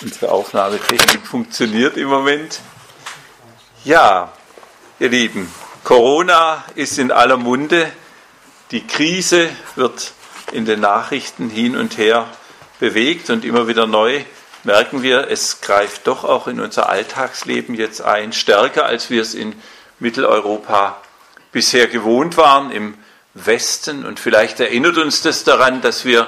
Unsere Aufnahmetechnik funktioniert im Moment. Ja, ihr Lieben, Corona ist in aller Munde. Die Krise wird in den Nachrichten hin und her bewegt und immer wieder neu merken wir, es greift doch auch in unser Alltagsleben jetzt ein, stärker als wir es in Mitteleuropa bisher gewohnt waren, im Westen. Und vielleicht erinnert uns das daran, dass wir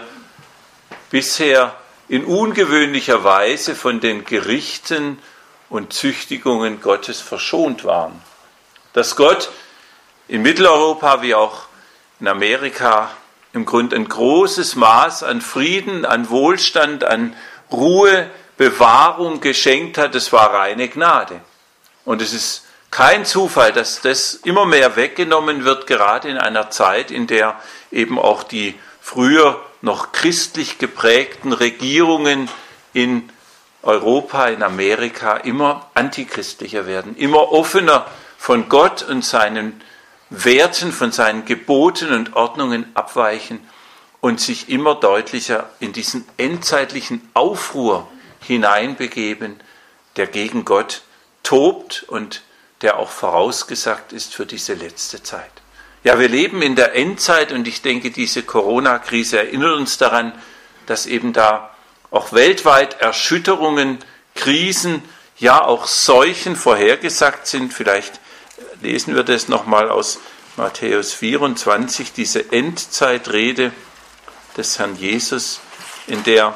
bisher in ungewöhnlicher Weise von den Gerichten und Züchtigungen Gottes verschont waren. Dass Gott in Mitteleuropa wie auch in Amerika im Grunde ein großes Maß an Frieden, an Wohlstand, an Ruhe, Bewahrung geschenkt hat, das war reine Gnade. Und es ist kein Zufall, dass das immer mehr weggenommen wird, gerade in einer Zeit, in der eben auch die früher noch christlich geprägten Regierungen in Europa, in Amerika immer antichristlicher werden, immer offener von Gott und seinen Werten, von seinen Geboten und Ordnungen abweichen und sich immer deutlicher in diesen endzeitlichen Aufruhr hineinbegeben, der gegen Gott tobt und der auch vorausgesagt ist für diese letzte Zeit. Ja, wir leben in der Endzeit und ich denke, diese Corona-Krise erinnert uns daran, dass eben da auch weltweit Erschütterungen, Krisen, ja auch Seuchen vorhergesagt sind. Vielleicht lesen wir das nochmal aus Matthäus 24, diese Endzeitrede des Herrn Jesus, in der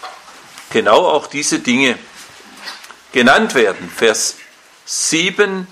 genau auch diese Dinge genannt werden. Vers 7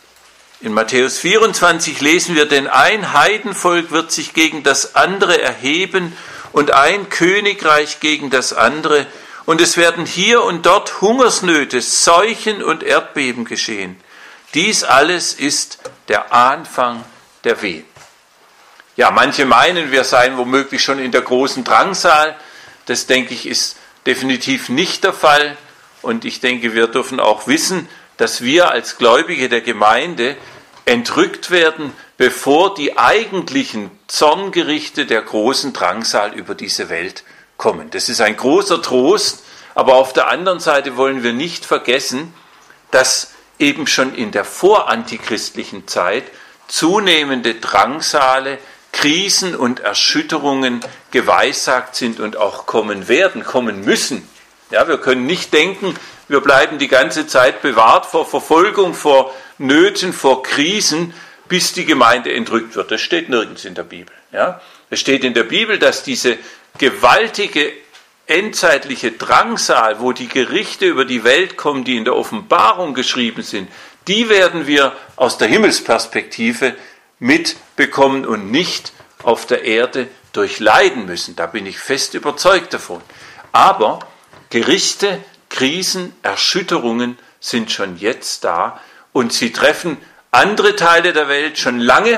in Matthäus 24 lesen wir, denn ein Heidenvolk wird sich gegen das andere erheben und ein Königreich gegen das andere. Und es werden hier und dort Hungersnöte, Seuchen und Erdbeben geschehen. Dies alles ist der Anfang der Wehen. Ja, manche meinen, wir seien womöglich schon in der großen Drangsal. Das, denke ich, ist definitiv nicht der Fall. Und ich denke, wir dürfen auch wissen, dass wir als Gläubige der Gemeinde entrückt werden, bevor die eigentlichen Zorngerichte der großen Drangsal über diese Welt kommen. Das ist ein großer Trost, aber auf der anderen Seite wollen wir nicht vergessen, dass eben schon in der vorantichristlichen Zeit zunehmende Drangsale, Krisen und Erschütterungen geweissagt sind und auch kommen werden, kommen müssen. Ja, wir können nicht denken, wir bleiben die ganze Zeit bewahrt vor Verfolgung, vor Nöten, vor Krisen, bis die Gemeinde entrückt wird. Das steht nirgends in der Bibel. Ja? Es steht in der Bibel, dass diese gewaltige endzeitliche Drangsal, wo die Gerichte über die Welt kommen, die in der Offenbarung geschrieben sind, die werden wir aus der Himmelsperspektive mitbekommen und nicht auf der Erde durchleiden müssen. Da bin ich fest überzeugt davon. Aber Gerichte, Krisen, Erschütterungen sind schon jetzt da und sie treffen andere Teile der Welt schon lange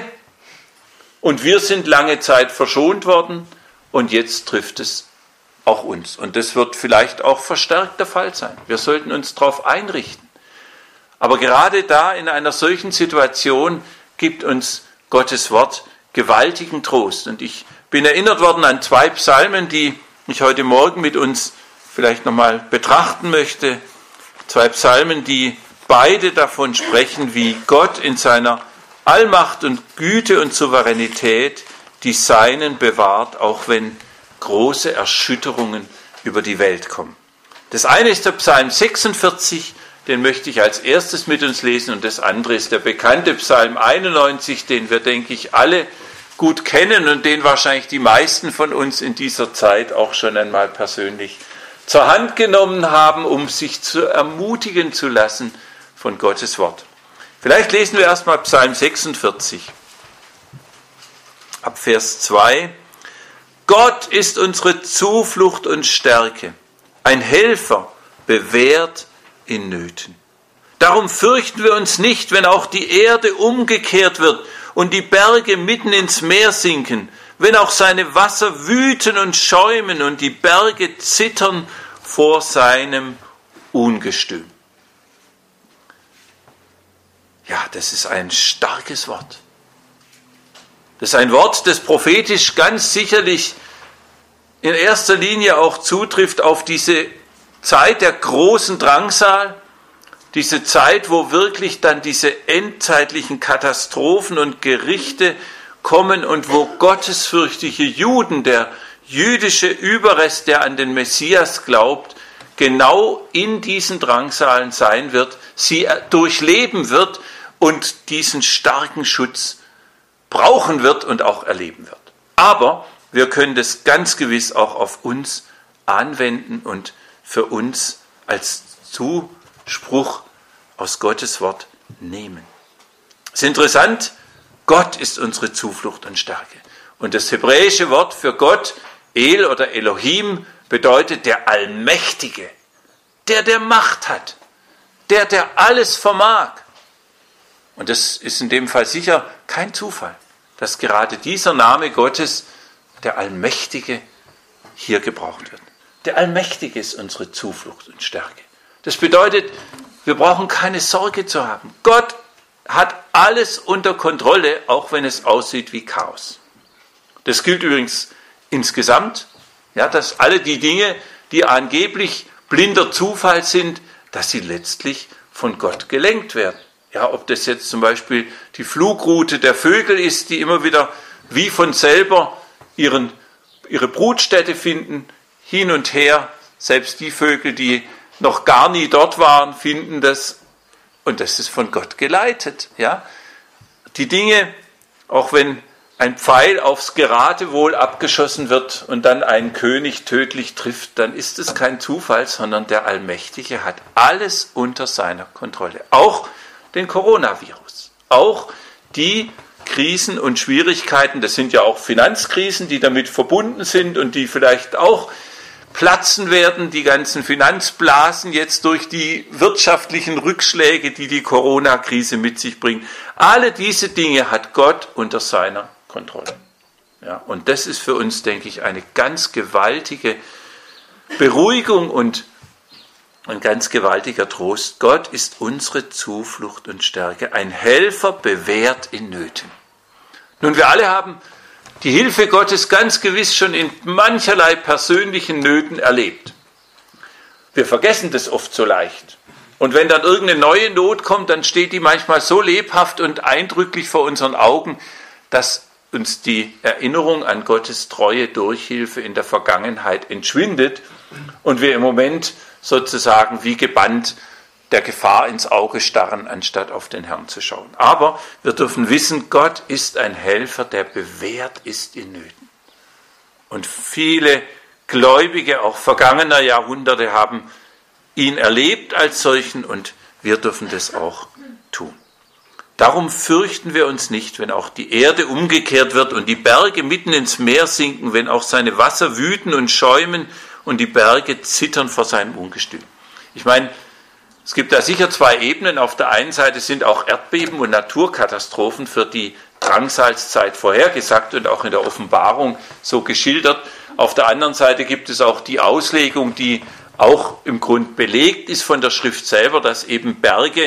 und wir sind lange Zeit verschont worden und jetzt trifft es auch uns. Und das wird vielleicht auch verstärkt der Fall sein. Wir sollten uns darauf einrichten. Aber gerade da in einer solchen Situation gibt uns Gottes Wort gewaltigen Trost. Und ich bin erinnert worden an 2 Psalmen, die ich heute Morgen mit uns vielleicht nochmal betrachten möchte. 2 Psalmen, die beide davon sprechen, wie Gott in seiner Allmacht und Güte und Souveränität die Seinen bewahrt, auch wenn große Erschütterungen über die Welt kommen. Das eine ist der Psalm 46, den möchte ich als erstes mit uns lesen, und das andere ist der bekannte Psalm 91, den wir, denke ich, alle gut kennen und den wahrscheinlich die meisten von uns in dieser Zeit auch schon einmal persönlich zur Hand genommen haben, um sich zu ermutigen zu lassen von Gottes Wort. Vielleicht lesen wir erstmal Psalm 46, ab Vers 2. Gott ist unsere Zuflucht und Stärke, ein Helfer, bewährt in Nöten. Darum fürchten wir uns nicht, wenn auch die Erde umgekehrt wird und die Berge mitten ins Meer sinken, wenn auch seine Wasser wüten und schäumen und die Berge zittern vor seinem Ungestüm. Ja, das ist ein starkes Wort. Das ist ein Wort, das prophetisch ganz sicherlich in erster Linie auch zutrifft auf diese Zeit der großen Drangsal, diese Zeit, wo wirklich dann diese endzeitlichen Katastrophen und Gerichte kommen und wo gottesfürchtige Juden, der jüdische Überrest, der an den Messias glaubt, genau in diesen Drangsalen sein wird, sie durchleben wird und diesen starken Schutz brauchen wird und auch erleben wird. Aber wir können das ganz gewiss auch auf uns anwenden und für uns als Zuspruch aus Gottes Wort nehmen. Es ist interessant, Gott ist unsere Zuflucht und Stärke. Und das hebräische Wort für Gott, El oder Elohim, bedeutet der Allmächtige, der Macht hat, der alles vermag. Und das ist in dem Fall sicher kein Zufall, dass gerade dieser Name Gottes, der Allmächtige, hier gebraucht wird. Der Allmächtige ist unsere Zuflucht und Stärke. Das bedeutet, wir brauchen keine Sorge zu haben. Gott hat alles unter Kontrolle, auch wenn es aussieht wie Chaos. Das gilt übrigens insgesamt, ja, dass alle die Dinge, die angeblich blinder Zufall sind, dass sie letztlich von Gott gelenkt werden. Ja, ob das jetzt zum Beispiel die Flugroute der Vögel ist, die immer wieder wie von selber ihre Brutstätte finden, hin und her. Selbst die Vögel, die noch gar nie dort waren, finden das. Und das ist von Gott geleitet. Ja? Die Dinge, auch wenn ein Pfeil aufs Geratewohl abgeschossen wird und dann einen König tödlich trifft, dann ist es kein Zufall, sondern der Allmächtige hat alles unter seiner Kontrolle. Auch den Coronavirus. Auch die Krisen und Schwierigkeiten, das sind ja auch Finanzkrisen, die damit verbunden sind und die vielleicht auch platzen werden, die ganzen Finanzblasen jetzt durch die wirtschaftlichen Rückschläge, die die Corona-Krise mit sich bringt. Alle diese Dinge hat Gott unter seiner Kontrolle. Ja, und das ist für uns, denke ich, eine ganz gewaltige Beruhigung und ein ganz gewaltiger Trost. Gott ist unsere Zuflucht und Stärke, ein Helfer bewährt in Nöten. Nun, wir alle haben die Hilfe Gottes ganz gewiss schon in mancherlei persönlichen Nöten erlebt. Wir vergessen das oft so leicht. Und wenn dann irgendeine neue Not kommt, dann steht die manchmal so lebhaft und eindrücklich vor unseren Augen, dass uns die Erinnerung an Gottes treue Durchhilfe in der Vergangenheit entschwindet und wir im Moment sozusagen wie gebannt der Gefahr ins Auge starren, anstatt auf den Herrn zu schauen. Aber wir dürfen wissen, Gott ist ein Helfer, der bewährt ist in Nöten. Und viele Gläubige, auch vergangener Jahrhunderte, haben ihn erlebt als solchen und wir dürfen das auch tun. Darum fürchten wir uns nicht, wenn auch die Erde umgekehrt wird und die Berge mitten ins Meer sinken, wenn auch seine Wasser wüten und schäumen und die Berge zittern vor seinem Ungestüm. Ich meine, es gibt da sicher zwei Ebenen. Auf der einen Seite sind auch Erdbeben und Naturkatastrophen für die Drangsalzzeit vorhergesagt und auch in der Offenbarung so geschildert. Auf der anderen Seite gibt es auch die Auslegung, die auch im Grund belegt ist von der Schrift selber, dass eben Berge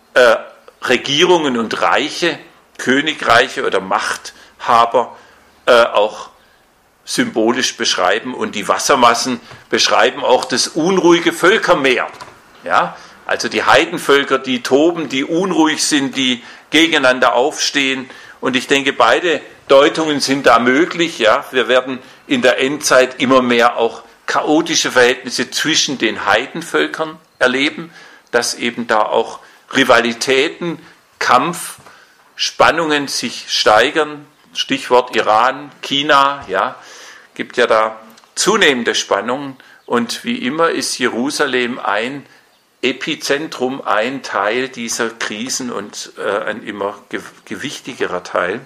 Regierungen und Reiche, Königreiche oder Machthaber auch symbolisch beschreiben und die Wassermassen beschreiben auch das unruhige Völkermeer. Ja, also die Heidenvölker, die toben, die unruhig sind, die gegeneinander aufstehen. Und ich denke, beide Deutungen sind da möglich. Ja, wir werden in der Endzeit immer mehr auch chaotische Verhältnisse zwischen den Heidenvölkern erleben, dass eben da auch Rivalitäten, Kampf, Spannungen sich steigern. Stichwort Iran, China, ja, gibt ja da zunehmende Spannungen. Und wie immer ist Jerusalem ein Epizentrum, ein Teil dieser Krisen und ein immer gewichtigerer Teil.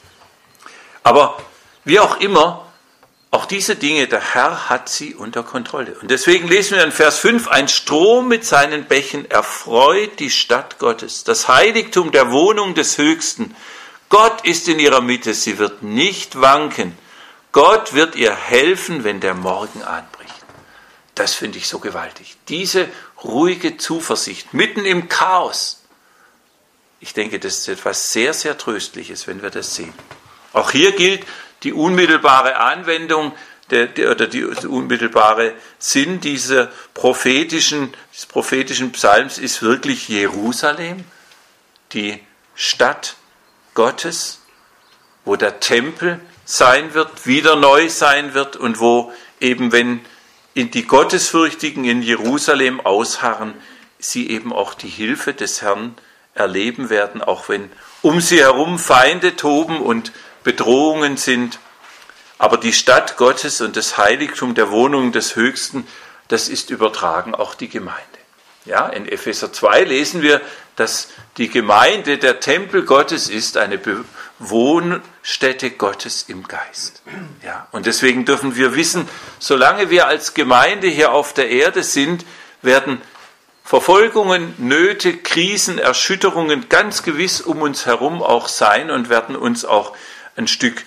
Aber wie auch immer, auch diese Dinge, der Herr hat sie unter Kontrolle. Und deswegen lesen wir in Vers 5, ein Strom mit seinen Bächen erfreut die Stadt Gottes, das Heiligtum der Wohnung des Höchsten. Gott ist in ihrer Mitte, sie wird nicht wanken. Gott wird ihr helfen, wenn der Morgen anbricht. Das finde ich so gewaltig. Diese ruhige Zuversicht, mitten im Chaos. Ich denke, das ist etwas sehr, sehr Tröstliches, wenn wir das sehen. Auch hier gilt die unmittelbare Anwendung der unmittelbare Sinn dieses prophetischen Psalms ist wirklich Jerusalem, die Stadt Gottes, wo der Tempel sein wird, wieder neu sein wird und wo eben, wenn die Gottesfürchtigen in Jerusalem ausharren, sie eben auch die Hilfe des Herrn erleben werden, auch wenn um sie herum Feinde toben und Bedrohungen sind. Aber die Stadt Gottes und das Heiligtum der Wohnung des Höchsten, das ist übertragen auch die Gemeinde. Ja, in Epheser 2 lesen wir, dass die Gemeinde der Tempel Gottes ist, eine Wohnstätte Gottes im Geist. Ja, und deswegen dürfen wir wissen, solange wir als Gemeinde hier auf der Erde sind, werden Verfolgungen, Nöte, Krisen, Erschütterungen ganz gewiss um uns herum auch sein und werden uns auch ein Stück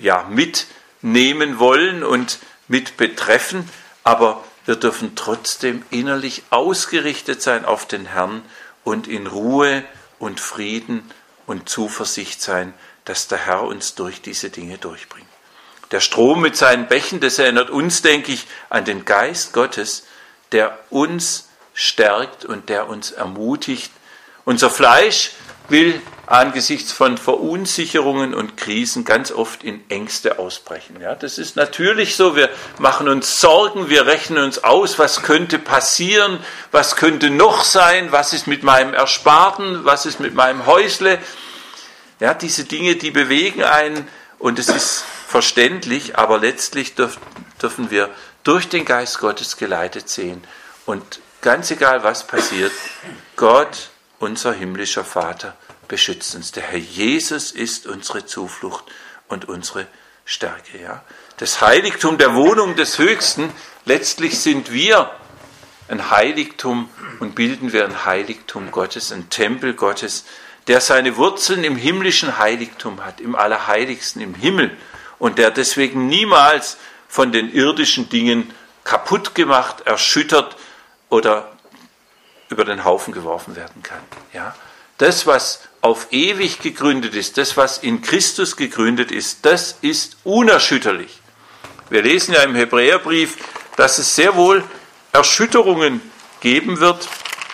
mitnehmen wollen und mit betreffen, aber wir dürfen trotzdem innerlich ausgerichtet sein auf den Herrn und in Ruhe und Frieden und Zuversicht sein, dass der Herr uns durch diese Dinge durchbringt. Der Strom mit seinen Bächen, das erinnert uns, denke ich, an den Geist Gottes, der uns stärkt und der uns ermutigt. Unser Fleisch will angesichts von Verunsicherungen und Krisen ganz oft in Ängste ausbrechen. Ja, das ist natürlich so. Wir machen uns Sorgen, wir rechnen uns aus, was könnte passieren, was könnte noch sein, was ist mit meinem Ersparten, was ist mit meinem Häusle. Ja, diese Dinge, die bewegen einen und es ist verständlich, aber letztlich dürfen wir durch den Geist Gottes geleitet sehen und ganz egal, was passiert, Gott, unser himmlischer Vater, beschützt uns. Der Herr Jesus ist unsere Zuflucht und unsere Stärke. Ja? Das Heiligtum der Wohnung des Höchsten, letztlich sind wir ein Heiligtum und bilden wir ein Heiligtum Gottes, ein Tempel Gottes, der seine Wurzeln im himmlischen Heiligtum hat, im Allerheiligsten, im Himmel und der deswegen niemals von den irdischen Dingen kaputt gemacht, erschüttert oder über den Haufen geworfen werden kann. Ja? Das, was auf ewig gegründet ist, das, was in Christus gegründet ist, das ist unerschütterlich. Wir lesen ja im Hebräerbrief, dass es sehr wohl Erschütterungen geben wird.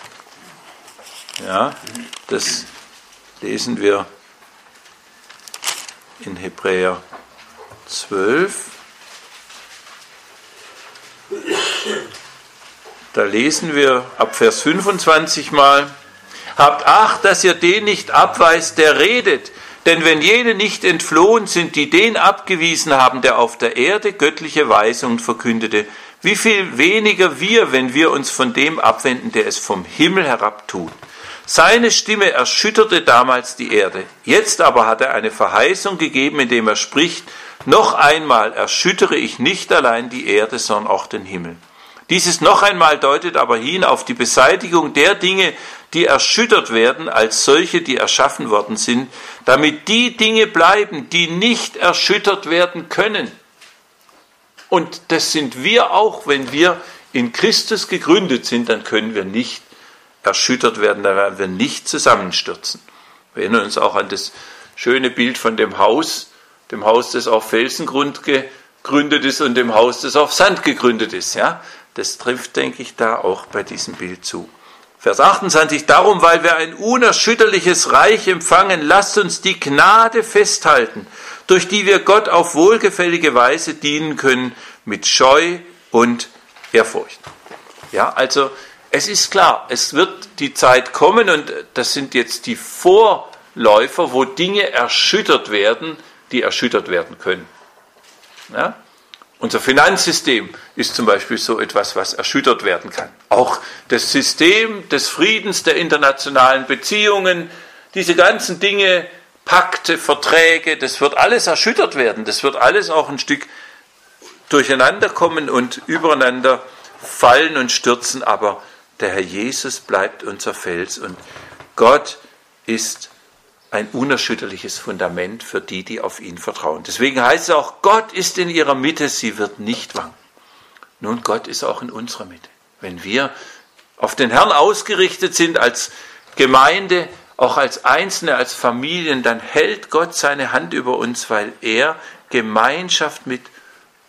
Ja, das lesen wir in Hebräer 12. Da lesen wir ab Vers 25 mal: Habt Acht, dass ihr den nicht abweist, der redet. Denn wenn jene nicht entflohen sind, die den abgewiesen haben, der auf der Erde göttliche Weisungen verkündete, wie viel weniger wir, wenn wir uns von dem abwenden, der es vom Himmel herab tut. Seine Stimme erschütterte damals die Erde. Jetzt aber hat er eine Verheißung gegeben, indem er spricht: Noch einmal erschüttere ich nicht allein die Erde, sondern auch den Himmel. Dieses noch einmal deutet aber hin auf die Beseitigung der Dinge, die erschüttert werden, als solche, die erschaffen worden sind, damit die Dinge bleiben, die nicht erschüttert werden können. Und das sind wir auch, wenn wir in Christus gegründet sind, dann können wir nicht erschüttert werden, dann werden wir nicht zusammenstürzen. Wir erinnern uns auch an das schöne Bild von dem Haus, das auf Felsengrund gegründet ist und dem Haus, das auf Sand gegründet ist. Ja? Das trifft, denke ich, da auch bei diesem Bild zu. Vers 28, darum, weil wir ein unerschütterliches Reich empfangen, lasst uns die Gnade festhalten, durch die wir Gott auf wohlgefällige Weise dienen können, mit Scheu und Ehrfurcht. Ja, also es ist klar, es wird die Zeit kommen und das sind jetzt die Vorläufer, wo Dinge erschüttert werden, die erschüttert werden können. Ja? Unser Finanzsystem ist zum Beispiel so etwas, was erschüttert werden kann. Auch das System des Friedens, der internationalen Beziehungen, diese ganzen Dinge, Pakte, Verträge, das wird alles erschüttert werden. Das wird alles auch ein Stück durcheinander kommen und übereinander fallen und stürzen. Aber der Herr Jesus bleibt unser Fels und Gott ist ein unerschütterliches Fundament für die, die auf ihn vertrauen. Deswegen heißt es auch, Gott ist in ihrer Mitte, sie wird nicht wanken. Nun, Gott ist auch in unserer Mitte. Wenn wir auf den Herrn ausgerichtet sind als Gemeinde, auch als Einzelne, als Familien, dann hält Gott seine Hand über uns, weil er Gemeinschaft mit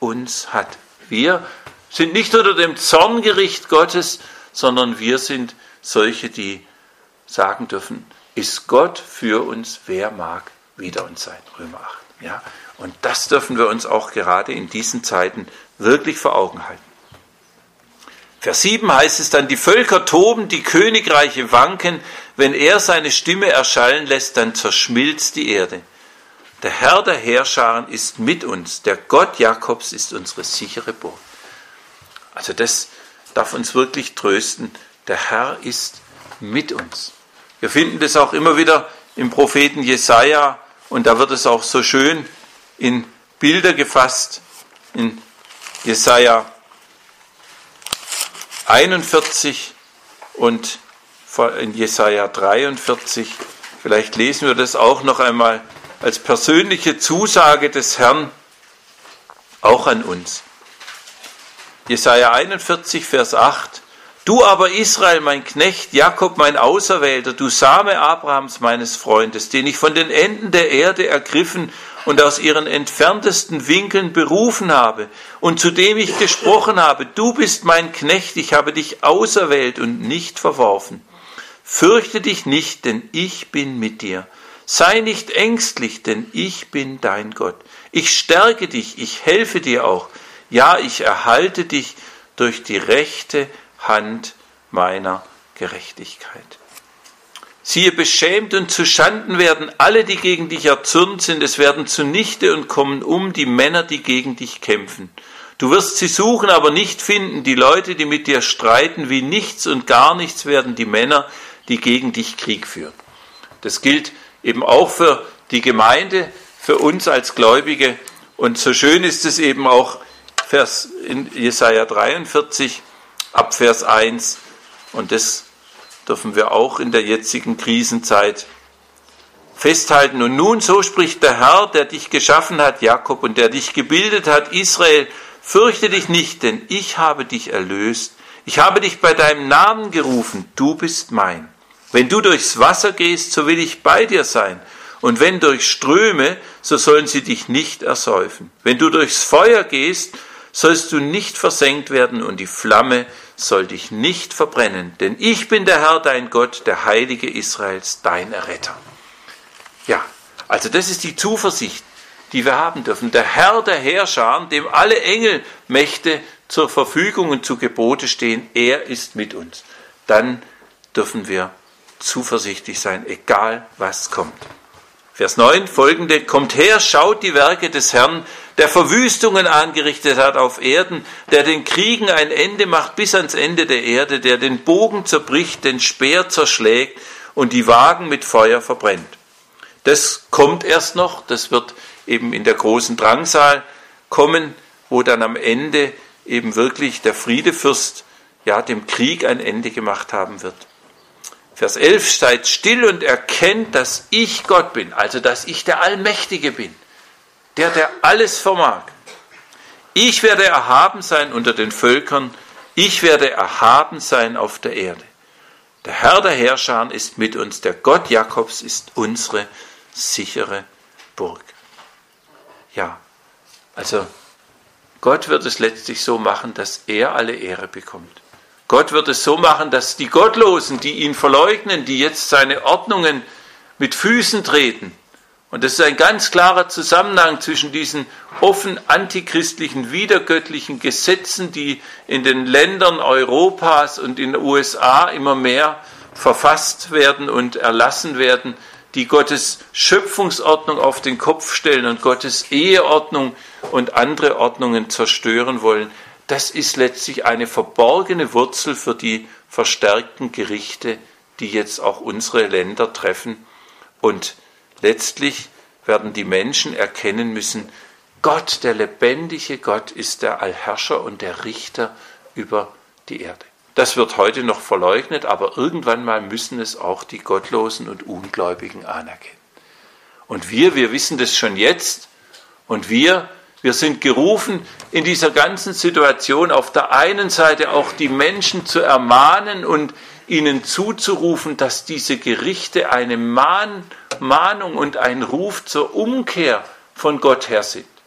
uns hat. Wir sind nicht unter dem Zorngericht Gottes, sondern wir sind solche, die sagen dürfen, ist Gott für uns, wer mag wider uns sein? Römer 8. Ja? Und das dürfen wir uns auch gerade in diesen Zeiten wirklich vor Augen halten. Vers 7 heißt es dann, die Völker toben, die Königreiche wanken, wenn er seine Stimme erschallen lässt, dann zerschmilzt die Erde. Der Herr der Heerscharen ist mit uns, der Gott Jakobs ist unsere sichere Burg. Also das darf uns wirklich trösten, der Herr ist mit uns. Wir finden das auch immer wieder im Propheten Jesaja und da wird es auch so schön in Bilder gefasst, in Jesaja 41 und in Jesaja 43. Vielleicht lesen wir das auch noch einmal als persönliche Zusage des Herrn auch an uns. Jesaja 41, Vers 8. Du aber Israel, mein Knecht, Jakob, mein Auserwählter, du Same Abrahams, meines Freundes, den ich von den Enden der Erde ergriffen und aus ihren entferntesten Winkeln berufen habe und zu dem ich gesprochen habe, du bist mein Knecht, ich habe dich auserwählt und nicht verworfen. Fürchte dich nicht, denn ich bin mit dir. Sei nicht ängstlich, denn ich bin dein Gott. Ich stärke dich, ich helfe dir auch. Ja, ich erhalte dich durch die rechte Hand meiner Gerechtigkeit. Siehe, beschämt und zu Schanden werden alle, die gegen dich erzürnt sind. Es werden zunichte und kommen um die Männer, die gegen dich kämpfen. Du wirst sie suchen, aber nicht finden. Die Leute, die mit dir streiten, wie nichts und gar nichts werden die Männer, die gegen dich Krieg führen. Das gilt eben auch für die Gemeinde, für uns als Gläubige. Und so schön ist es eben auch in Jesaja 43, ab Vers 1, und das dürfen wir auch in der jetzigen Krisenzeit festhalten. Und nun, so spricht der Herr, der dich geschaffen hat, Jakob, und der dich gebildet hat, Israel, fürchte dich nicht, denn ich habe dich erlöst. Ich habe dich bei deinem Namen gerufen, du bist mein. Wenn du durchs Wasser gehst, so will ich bei dir sein. Und wenn durch Ströme, so sollen sie dich nicht ersäufen. Wenn du durchs Feuer gehst, sollst du nicht versenkt werden und die Flamme soll dich nicht verbrennen. Denn ich bin der Herr, dein Gott, der Heilige Israels, dein Erretter. Ja, also das ist die Zuversicht, die wir haben dürfen. Der Herr der Heerscharen, dem alle Engelmächte zur Verfügung und zu Gebote stehen, er ist mit uns. Dann dürfen wir zuversichtlich sein, egal was kommt. Vers 9, folgende, kommt her, schaut die Werke des Herrn, der Verwüstungen angerichtet hat auf Erden, der den Kriegen ein Ende macht bis ans Ende der Erde, der den Bogen zerbricht, den Speer zerschlägt und die Wagen mit Feuer verbrennt. Das kommt erst noch, das wird eben in der großen Drangsal kommen, wo dann am Ende eben wirklich der Friedefürst ja dem Krieg ein Ende gemacht haben wird. Vers 11, seid still und erkennt, dass ich Gott bin, also dass ich der Allmächtige bin, der alles vermag. Ich werde erhaben sein unter den Völkern, ich werde erhaben sein auf der Erde. Der Herr der Heerscharen ist mit uns, der Gott Jakobs ist unsere sichere Burg. Ja, also Gott wird es letztlich so machen, dass er alle Ehre bekommt. Gott wird es so machen, dass die Gottlosen, die ihn verleugnen, die jetzt seine Ordnungen mit Füßen treten, und das ist ein ganz klarer Zusammenhang zwischen diesen offen antichristlichen, widergöttlichen Gesetzen, die in den Ländern Europas und in den USA immer mehr verfasst werden und erlassen werden, die Gottes Schöpfungsordnung auf den Kopf stellen und Gottes Eheordnung und andere Ordnungen zerstören wollen. Das ist letztlich eine verborgene Wurzel für die verstärkten Gerichte, die jetzt auch unsere Länder treffen. Und letztlich werden die Menschen erkennen müssen, Gott, der lebendige Gott, ist der Allherrscher und der Richter über die Erde. Das wird heute noch verleugnet, aber irgendwann mal müssen es auch die Gottlosen und Ungläubigen anerkennen. Und wir wissen das schon jetzt, und wir sind gerufen, in dieser ganzen Situation auf der einen Seite auch die Menschen zu ermahnen und ihnen zuzurufen, dass diese Gerichte eine Mahnung und ein Ruf zur Umkehr von Gott her sind.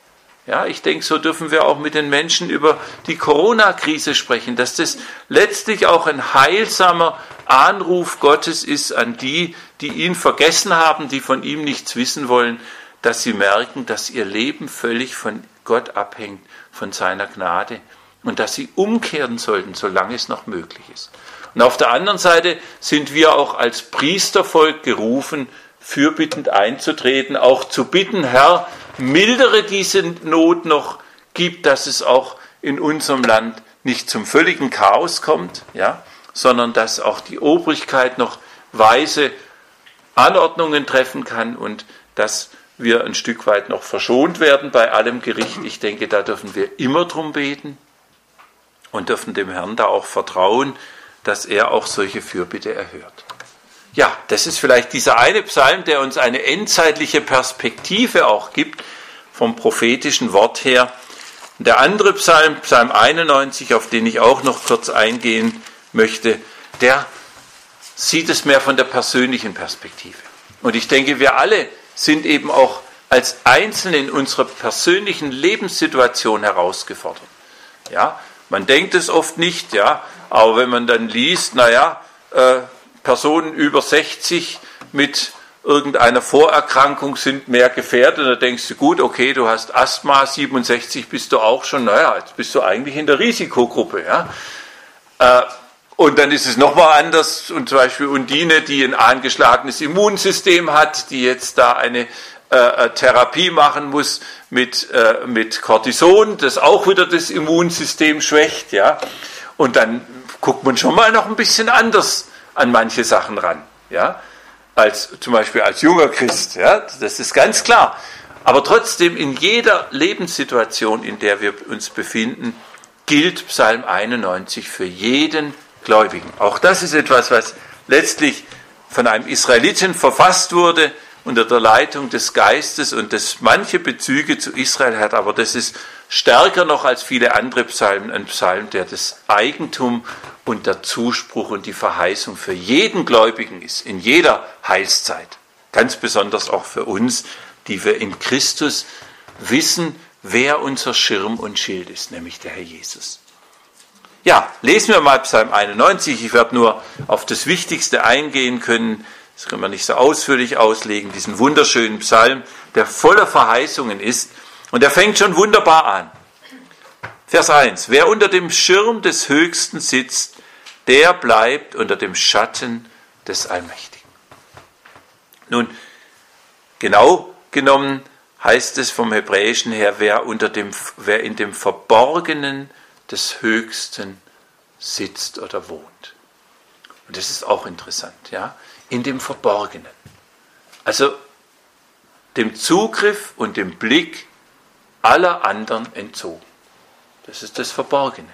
Ja, ich denke, so dürfen wir auch mit den Menschen über die Corona-Krise sprechen, dass das letztlich auch ein heilsamer Anruf Gottes ist an die, die ihn vergessen haben, die von ihm nichts wissen wollen, dass sie merken, dass ihr Leben völlig von Gott abhängt, von seiner Gnade und dass sie umkehren sollten, solange es noch möglich ist. Und auf der anderen Seite sind wir auch als Priestervolk gerufen, fürbittend einzutreten, auch zu bitten, Herr, mildere diese Not noch, gib, dass es auch in unserem Land nicht zum völligen Chaos kommt, ja, sondern dass auch die Obrigkeit noch weise Anordnungen treffen kann und dass wir ein Stück weit noch verschont werden bei allem Gericht. Ich denke, da dürfen wir immer drum beten und dürfen dem Herrn da auch vertrauen, dass er auch solche Fürbitte erhört. Ja, das ist vielleicht dieser eine Psalm, der uns eine endzeitliche Perspektive auch gibt, vom prophetischen Wort her. Und der andere Psalm, Psalm 91, auf den ich auch noch kurz eingehen möchte, der sieht es mehr von der persönlichen Perspektive. Und ich denke, wir alle sind eben auch als Einzelne in unserer persönlichen Lebenssituation herausgefordert. Ja, man denkt es oft nicht, ja, aber wenn man dann liest, Personen über 60 mit irgendeiner Vorerkrankung sind mehr gefährdet, da denkst du, gut, okay, du hast Asthma, 67 bist du auch schon, jetzt bist du eigentlich in der Risikogruppe. Ja. Und dann ist es nochmal anders, und zum Beispiel Undine, die ein angeschlagenes Immunsystem hat, die jetzt da eine Therapie machen muss mit Cortison, das auch wieder das Immunsystem schwächt. Ja. Und dann guckt man schon mal noch ein bisschen anders an manche Sachen ran, ja, als zum Beispiel als junger Christ, ja, das ist ganz klar. Aber trotzdem in jeder Lebenssituation, in der wir uns befinden, gilt Psalm 91 für jeden Gläubigen. Auch das ist etwas, was letztlich von einem Israeliten verfasst wurde unter der Leitung des Geistes und das manche Bezüge zu Israel hat, aber das ist stärker noch als viele andere Psalmen, ein Psalm, der das Eigentum und der Zuspruch und die Verheißung für jeden Gläubigen ist, in jeder Heilszeit. Ganz besonders auch für uns, die wir in Christus wissen, wer unser Schirm und Schild ist, nämlich der Herr Jesus. Ja, lesen wir mal Psalm 91. Ich werde nur auf das Wichtigste eingehen können. Das können wir nicht so ausführlich auslegen, diesen wunderschönen Psalm, der voller Verheißungen ist. Und er fängt schon wunderbar an. Vers 1. Wer unter dem Schirm des Höchsten sitzt, der bleibt unter dem Schatten des Allmächtigen. Nun, genau genommen heißt es vom Hebräischen her, wer in dem Verborgenen des Höchsten sitzt oder wohnt. Und das ist auch interessant, ja, in dem Verborgenen. Also dem Zugriff und dem Blick aller anderen entzogen. Das ist das Verborgene.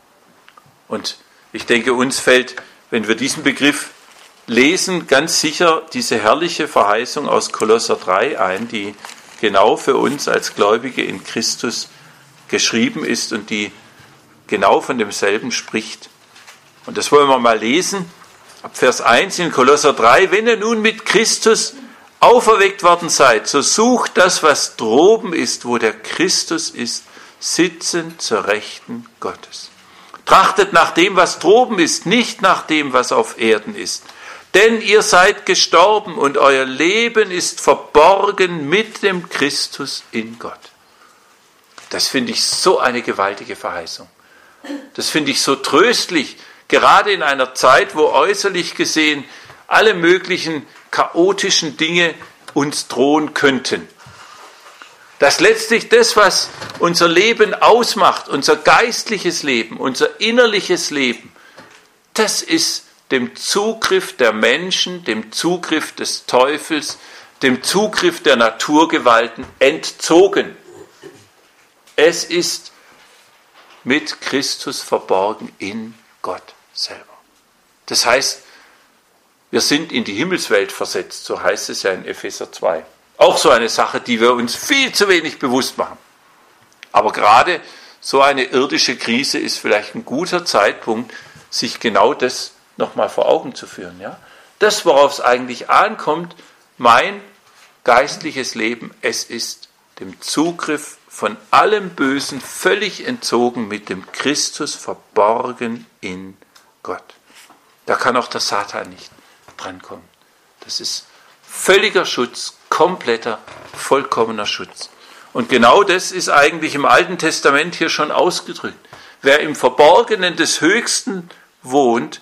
Und ich denke, uns fällt, wenn wir diesen Begriff lesen, ganz sicher diese herrliche Verheißung aus Kolosser 3 ein, die genau für uns als Gläubige in Christus geschrieben ist und die genau von demselben spricht. Und das wollen wir mal lesen. Ab Vers 1 in Kolosser 3. Wenn ihr nun mit Christus auferweckt worden seid, so sucht das, was droben ist, wo der Christus ist, sitzend zur Rechten Gottes. Trachtet nach dem, was droben ist, nicht nach dem, was auf Erden ist. Denn ihr seid gestorben und euer Leben ist verborgen mit dem Christus in Gott. Das finde ich so eine gewaltige Verheißung. Das finde ich so tröstlich, gerade in einer Zeit, wo äußerlich gesehen alle möglichen chaotischen Dinge uns drohen könnten. Dass letztlich das, was unser Leben ausmacht, unser geistliches Leben, unser innerliches Leben, das ist dem Zugriff der Menschen, dem Zugriff des Teufels, dem Zugriff der Naturgewalten entzogen. Es ist mit Christus verborgen in Gott selber. Das heißt, wir sind in die Himmelswelt versetzt, so heißt es ja in Epheser 2. Auch so eine Sache, die wir uns viel zu wenig bewusst machen. Aber gerade so eine irdische Krise ist vielleicht ein guter Zeitpunkt, sich genau das nochmal vor Augen zu führen. Ja? Das, worauf es eigentlich ankommt, mein geistliches Leben, es ist dem Zugriff von allem Bösen völlig entzogen, mit dem Christus verborgen in Gott. Da kann auch der Satan nicht drankommen. Das ist völliger Schutz, kompletter, vollkommener Schutz. Und genau das ist eigentlich im Alten Testament hier schon ausgedrückt. Wer im Verborgenen des Höchsten wohnt,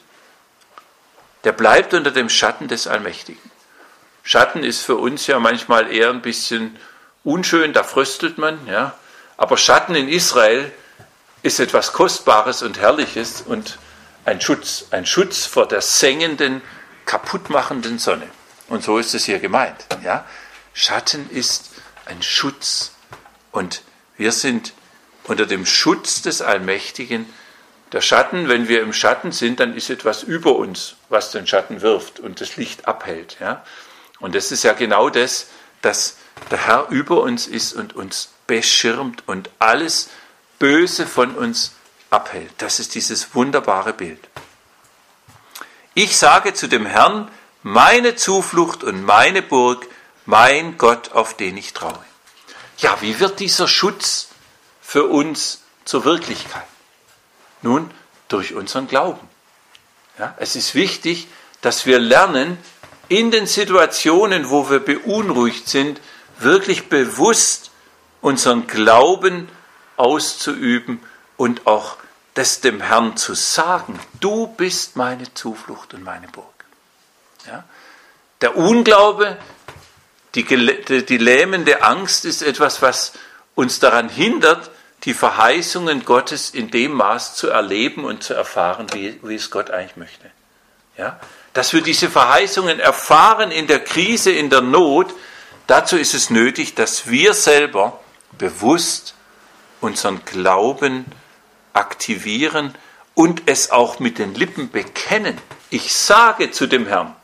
der bleibt unter dem Schatten des Allmächtigen. Schatten ist für uns ja manchmal eher ein bisschen unschön, da fröstelt man, ja. Aber Schatten in Israel ist etwas Kostbares und Herrliches und ein Schutz vor der sengenden, kaputtmachenden Sonne. Und so ist es hier gemeint, ja. Schatten ist ein Schutz und wir sind unter dem Schutz des Allmächtigen. Der Schatten, wenn wir im Schatten sind, dann ist etwas über uns, was den Schatten wirft und das Licht abhält, ja. Und das ist ja genau das, dass der Herr über uns ist und uns beschirmt und alles Böse von uns abhält. Das ist dieses wunderbare Bild. Ich sage zu dem Herrn, meine Zuflucht und meine Burg, mein Gott, auf den ich traue. Ja, wie wird dieser Schutz für uns zur Wirklichkeit? Nun, durch unseren Glauben. Ja, es ist wichtig, dass wir lernen, in den Situationen, wo wir beunruhigt sind, wirklich bewusst unseren Glauben auszuüben und auch das dem Herrn zu sagen. Du bist meine Zuflucht und meine Burg. Ja? Der Unglaube, die lähmende Angst ist etwas, was uns daran hindert, die Verheißungen Gottes in dem Maß zu erleben und zu erfahren, wie es Gott eigentlich möchte. Ja? Dass wir diese Verheißungen erfahren in der Krise, in der Not, dazu ist es nötig, dass wir selber bewusst unseren Glauben aktivieren und es auch mit den Lippen bekennen. Ich sage zu dem Herrn,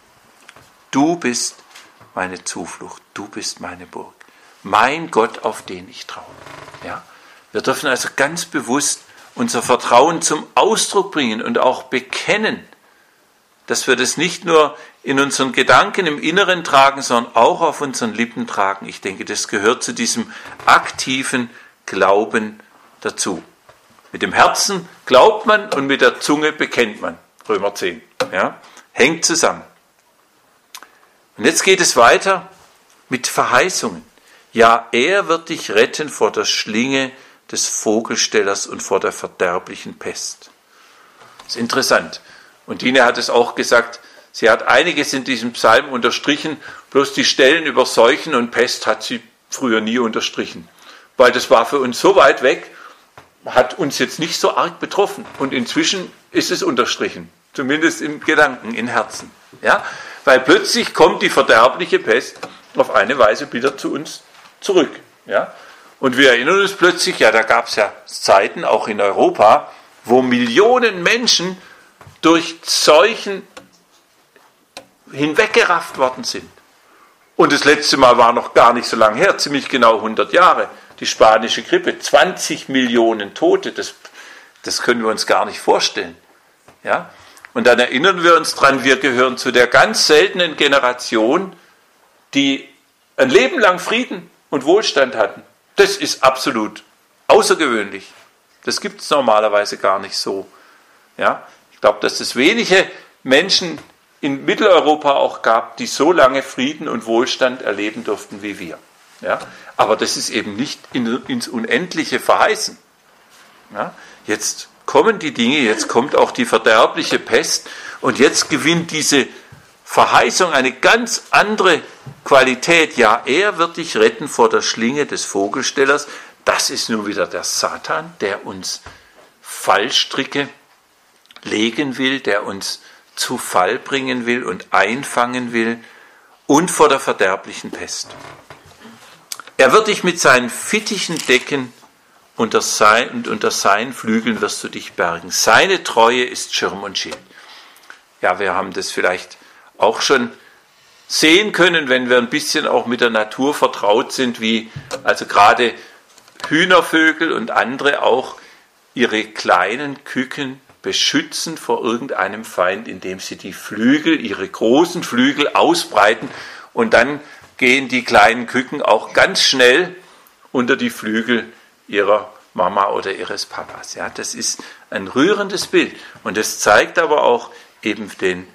du bist meine Zuflucht, du bist meine Burg, mein Gott, auf den ich traue. Ja? Wir dürfen also ganz bewusst unser Vertrauen zum Ausdruck bringen und auch bekennen, dass wir das nicht nur in unseren Gedanken im Inneren tragen, sondern auch auf unseren Lippen tragen. Ich denke, das gehört zu diesem aktiven Glauben dazu. Mit dem Herzen glaubt man und mit der Zunge bekennt man. Römer 10. Ja? Hängt zusammen. Und jetzt geht es weiter mit Verheißungen. Ja, er wird dich retten vor der Schlinge des Vogelstellers und vor der verderblichen Pest. Das ist interessant. Und Dine hat es auch gesagt, sie hat einiges in diesem Psalm unterstrichen, bloß die Stellen über Seuchen und Pest hat sie früher nie unterstrichen. Weil das war für uns so weit weg, hat uns jetzt nicht so arg betroffen. Und inzwischen ist es unterstrichen, zumindest im Gedanken, im Herzen. Ja? Weil plötzlich kommt die verderbliche Pest auf eine Weise wieder zu uns zurück. Ja? Und wir erinnern uns plötzlich, ja, da gab es ja Zeiten, auch in Europa, wo Millionen Menschen durch Seuchen hinweggerafft worden sind. Und das letzte Mal war noch gar nicht so lange her, ziemlich genau 100 Jahre, die spanische Grippe, 20 Millionen Tote, das können wir uns gar nicht vorstellen. Ja? Und dann erinnern wir uns dran, wir gehören zu der ganz seltenen Generation, die ein Leben lang Frieden und Wohlstand hatten. Das ist absolut außergewöhnlich. Das gibt es normalerweise gar nicht so. Ja? Ich glaube, dass es wenige Menschen in Mitteleuropa auch gab, die so lange Frieden und Wohlstand erleben durften wie wir. Ja? Aber das ist eben nicht ins Unendliche verheißen. Ja? Jetzt kommen die Dinge, jetzt kommt auch die verderbliche Pest und jetzt gewinnt diese Verheißung eine ganz andere Qualität. Ja, er wird dich retten vor der Schlinge des Vogelstellers. Das ist nun wieder der Satan, der uns Fallstricke legen will, der uns zu Fall bringen will und einfangen will und vor der verderblichen Pest. Er wird dich mit seinen Fittichen decken und unter seinen Flügeln wirst du dich bergen. Seine Treue ist Schirm und Schild. Ja, wir haben das vielleicht auch schon sehen können, wenn wir ein bisschen auch mit der Natur vertraut sind, wie also gerade Hühnervögel und andere auch ihre kleinen Küken beschützen vor irgendeinem Feind, indem sie die Flügel, ihre großen Flügel ausbreiten und dann gehen die kleinen Küken auch ganz schnell unter die Flügel ihrer Mama oder ihres Papas. Ja, das ist ein rührendes Bild. Und es zeigt aber auch eben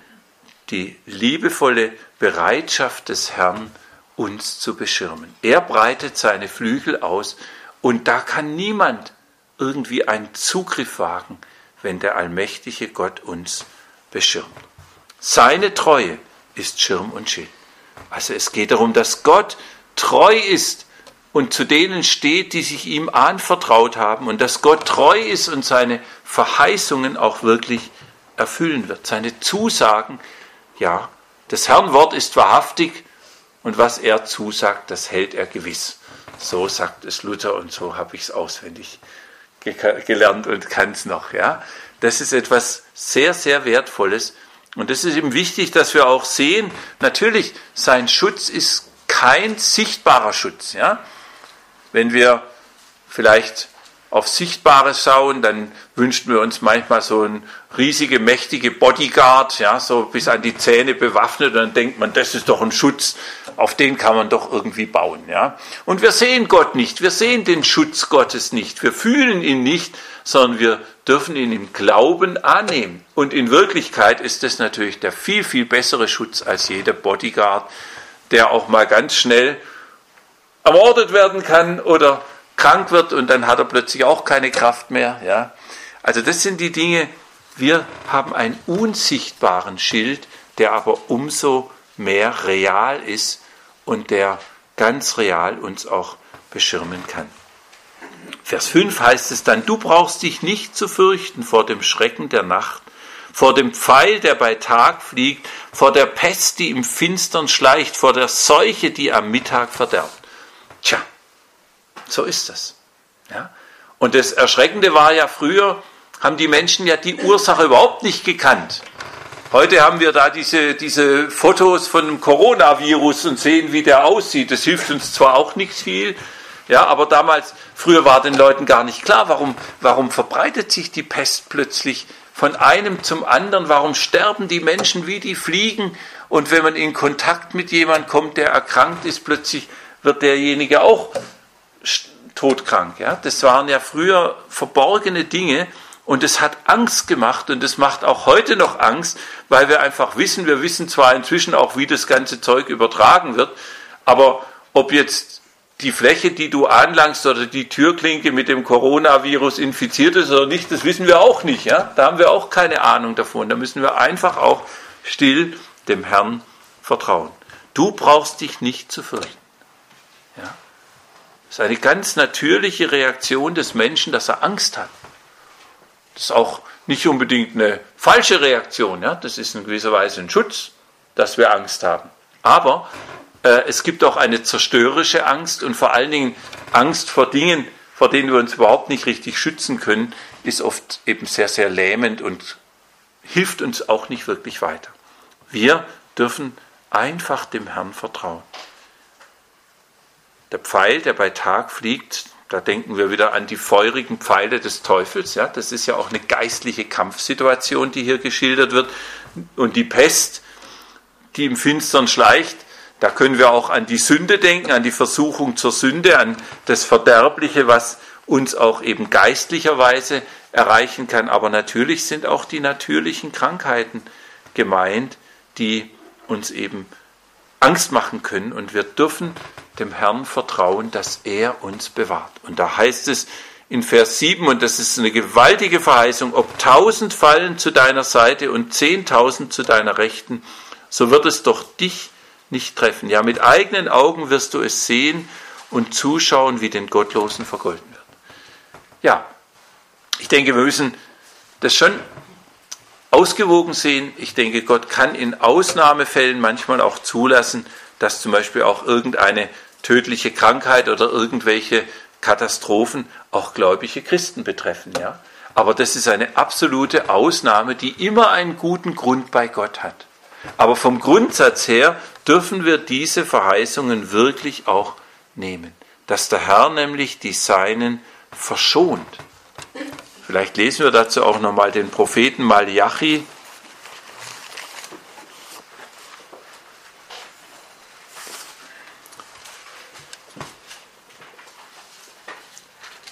die liebevolle Bereitschaft des Herrn, uns zu beschirmen. Er breitet seine Flügel aus und da kann niemand irgendwie einen Zugriff wagen, wenn der allmächtige Gott uns beschirmt. Seine Treue ist Schirm und Schild. Also es geht darum, dass Gott treu ist und zu denen steht, die sich ihm anvertraut haben und dass Gott treu ist und seine Verheißungen auch wirklich erfüllen wird. Seine Zusagen, ja, des Herrn Wort ist wahrhaftig und was er zusagt, das hält er gewiss. So sagt es Luther und so habe ich es auswendig gelernt und kann es noch. Ja. Das ist etwas sehr, sehr Wertvolles und es ist eben wichtig, dass wir auch sehen, natürlich, sein Schutz ist kein sichtbarer Schutz. Ja. Wenn wir vielleicht auf Sichtbares schauen, dann wünschen wir uns manchmal so einen riesige, mächtige Bodyguard, ja, so bis an die Zähne bewaffnet, und dann denkt man, das ist doch ein Schutz, auf den kann man doch irgendwie bauen. Ja. Und wir sehen Gott nicht, wir sehen den Schutz Gottes nicht, wir fühlen ihn nicht, sondern wir dürfen ihn im Glauben annehmen. Und in Wirklichkeit ist das natürlich der viel, viel bessere Schutz als jeder Bodyguard, der auch mal ganz schnell ermordet werden kann oder krank wird und dann hat er plötzlich auch keine Kraft mehr. Ja. Also das sind die Dinge, wir haben einen unsichtbaren Schild, der aber umso mehr real ist und der ganz real uns auch beschirmen kann. Vers 5 heißt es dann, du brauchst dich nicht zu fürchten vor dem Schrecken der Nacht, vor dem Pfeil, der bei Tag fliegt, vor der Pest, die im Finstern schleicht, vor der Seuche, die am Mittag verderbt. Tja, so ist das. Ja? Und das Erschreckende war ja, früher haben die Menschen ja die Ursache überhaupt nicht gekannt. Heute haben wir da diese Fotos von dem Coronavirus und sehen, wie der aussieht. Das hilft uns zwar auch nicht viel, ja, aber früher war den Leuten gar nicht klar, warum verbreitet sich die Pest plötzlich von einem zum anderen, warum sterben die Menschen wie die Fliegen und wenn man in Kontakt mit jemandem kommt, der erkrankt ist, plötzlich wird derjenige auch todkrank. Ja? Das waren ja früher verborgene Dinge und es hat Angst gemacht und es macht auch heute noch Angst, weil wir einfach wir wissen zwar inzwischen auch, wie das ganze Zeug übertragen wird, aber ob jetzt die Fläche, die du anlangst oder die Türklinke mit dem Coronavirus infiziert ist oder nicht, das wissen wir auch nicht. Ja? Da haben wir auch keine Ahnung davon. Da müssen wir einfach auch still dem Herrn vertrauen. Du brauchst dich nicht zu fürchten. Ja? Das ist eine ganz natürliche Reaktion des Menschen, dass er Angst hat. Das ist auch nicht unbedingt eine falsche Reaktion. Ja? Das ist in gewisser Weise ein Schutz, dass wir Angst haben. Aber es gibt auch eine zerstörerische Angst und vor allen Dingen Angst vor Dingen, vor denen wir uns überhaupt nicht richtig schützen können, ist oft eben sehr, sehr lähmend und hilft uns auch nicht wirklich weiter. Wir dürfen einfach dem Herrn vertrauen. Der Pfeil, der bei Tag fliegt, da denken wir wieder an die feurigen Pfeile des Teufels. Ja, das ist ja auch eine geistliche Kampfsituation, die hier geschildert wird. Und die Pest, die im Finstern schleicht, da können wir auch an die Sünde denken, an die Versuchung zur Sünde, an das Verderbliche, was uns auch eben geistlicherweise erreichen kann. Aber natürlich sind auch die natürlichen Krankheiten gemeint, die uns eben Angst machen können. Und wir dürfen dem Herrn vertrauen, dass er uns bewahrt. Und da heißt es in Vers 7, und das ist eine gewaltige Verheißung, ob 1000 fallen zu deiner Seite und 10.000 zu deiner Rechten, so wird es doch dich nicht treffen. Ja, mit eigenen Augen wirst du es sehen und zuschauen, wie den Gottlosen vergolten wird. Ja, ich denke, wir müssen das schon ausgewogen sehen. Ich denke, Gott kann in Ausnahmefällen manchmal auch zulassen, dass zum Beispiel auch irgendeine tödliche Krankheit oder irgendwelche Katastrophen auch gläubige Christen betreffen. Ja? Aber das ist eine absolute Ausnahme, die immer einen guten Grund bei Gott hat. Aber vom Grundsatz her dürfen wir diese Verheißungen wirklich auch nehmen, dass der Herr nämlich die Seinen verschont. Vielleicht lesen wir dazu auch nochmal den Propheten Malachi.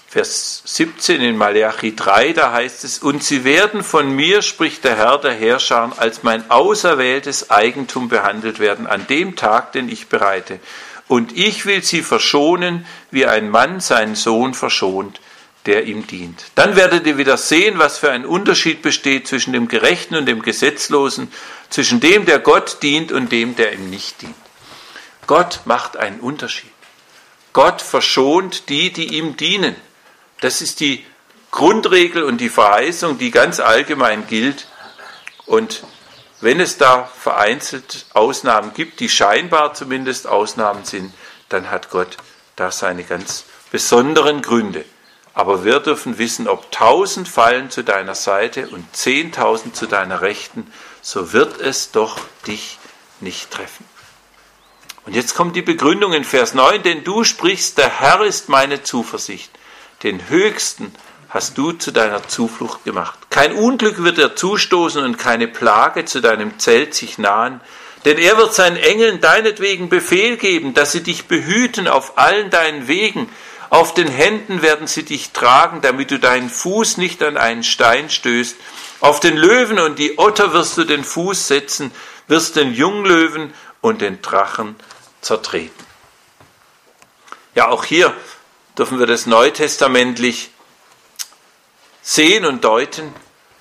Vers 17 in Maleachi 3, da heißt es, und sie werden von mir, spricht der Herr der Heerscharen, als mein auserwähltes Eigentum behandelt werden, an dem Tag, den ich bereite. Und ich will sie verschonen, wie ein Mann seinen Sohn verschont, der ihm dient. Dann werdet ihr wieder sehen, was für ein Unterschied besteht zwischen dem Gerechten und dem Gesetzlosen, zwischen dem, der Gott dient und dem, der ihm nicht dient. Gott macht einen Unterschied. Gott verschont die, die ihm dienen. Das ist die Grundregel und die Verheißung, die ganz allgemein gilt. Und wenn es da vereinzelt Ausnahmen gibt, die scheinbar zumindest Ausnahmen sind, dann hat Gott da seine ganz besonderen Gründe. Aber wir dürfen wissen, ob 1000 fallen zu deiner Seite und 10.000 zu deiner Rechten, so wird es doch dich nicht treffen. Und jetzt kommt die Begründung in Vers 9, denn du sprichst, der Herr ist meine Zuversicht. Den Höchsten hast du zu deiner Zuflucht gemacht. Kein Unglück wird dir zustoßen und keine Plage zu deinem Zelt sich nahen, denn er wird seinen Engeln deinetwegen Befehl geben, dass sie dich behüten auf allen deinen Wegen. Auf den Händen werden sie dich tragen, damit du deinen Fuß nicht an einen Stein stößt. Auf den Löwen und die Otter wirst du den Fuß setzen, wirst den Junglöwen und den Drachen zertreten. Ja, auch hier dürfen wir das neutestamentlich sehen und deuten.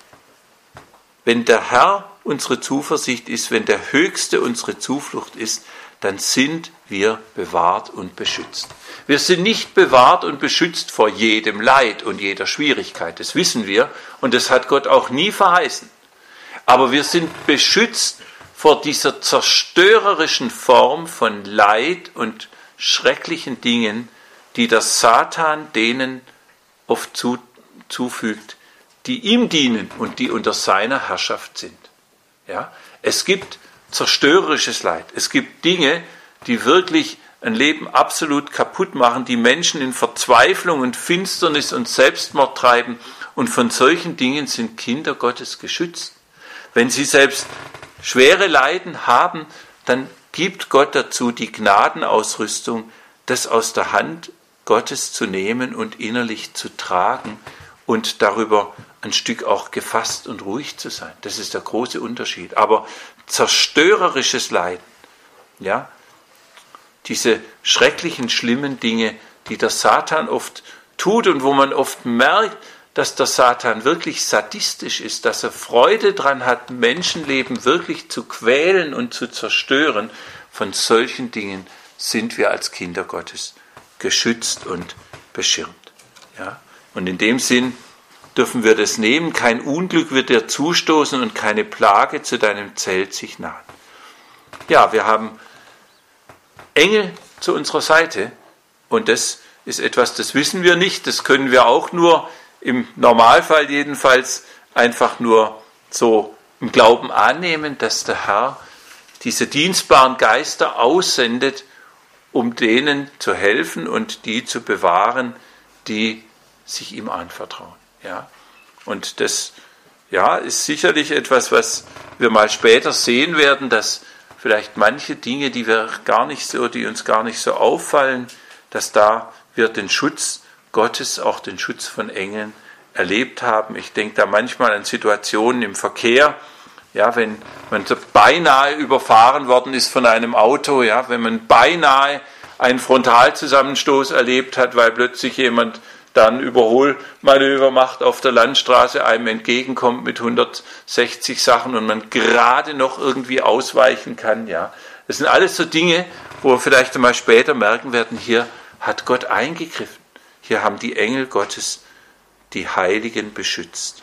Wenn der Herr unsere Zuversicht ist, wenn der Höchste unsere Zuflucht ist, dann sind wir bewahrt und beschützt. Wir sind nicht bewahrt und beschützt vor jedem Leid und jeder Schwierigkeit, das wissen wir und das hat Gott auch nie verheißen. Aber wir sind beschützt vor dieser zerstörerischen Form von Leid und schrecklichen Dingen, die der Satan denen oft zufügt, die ihm dienen und die unter seiner Herrschaft sind. Ja? Es gibt zerstörerisches Leid. Es gibt Dinge, die wirklich ein Leben absolut kaputt machen, die Menschen in Verzweiflung und Finsternis und Selbstmord treiben. Und von solchen Dingen sind Kinder Gottes geschützt. Wenn sie selbst schwere Leiden haben, dann gibt Gott dazu die Gnadenausrüstung, das aus der Hand Gottes zu nehmen und innerlich zu tragen und darüber ein Stück auch gefasst und ruhig zu sein. Das ist der große Unterschied. Aber zerstörerisches Leiden, ja, diese schrecklichen, schlimmen Dinge, die der Satan oft tut und wo man oft merkt, dass der Satan wirklich sadistisch ist, dass er Freude daran hat, Menschenleben wirklich zu quälen und zu zerstören, von solchen Dingen sind wir als Kinder Gottes geschützt und beschirmt. Ja? Und in dem Sinn dürfen wir das nehmen. Kein Unglück wird dir zustoßen und keine Plage zu deinem Zelt sich nahen. Ja, wir haben Engel zu unserer Seite und das ist etwas, das wissen wir nicht, das können wir auch nur im Normalfall jedenfalls einfach nur so im Glauben annehmen, dass der Herr diese dienstbaren Geister aussendet, um denen zu helfen und die zu bewahren, die sich ihm anvertrauen. Ja? Und das ist sicherlich etwas, was wir mal später sehen werden, dass vielleicht manche Dinge, die uns gar nicht so auffallen, dass da wir den Schutz Gottes, auch den Schutz von Engeln erlebt haben. Ich denke da manchmal an Situationen im Verkehr, ja, wenn man so beinahe überfahren worden ist von einem Auto, ja, wenn man beinahe einen Frontalzusammenstoß erlebt hat, weil plötzlich jemand dann Überholmanöver macht auf der Landstraße, einem entgegenkommt mit 160 Sachen und man gerade noch irgendwie ausweichen kann. Ja. Das sind alles so Dinge, wo wir vielleicht einmal später merken werden, hier hat Gott eingegriffen. Hier haben die Engel Gottes die Heiligen beschützt.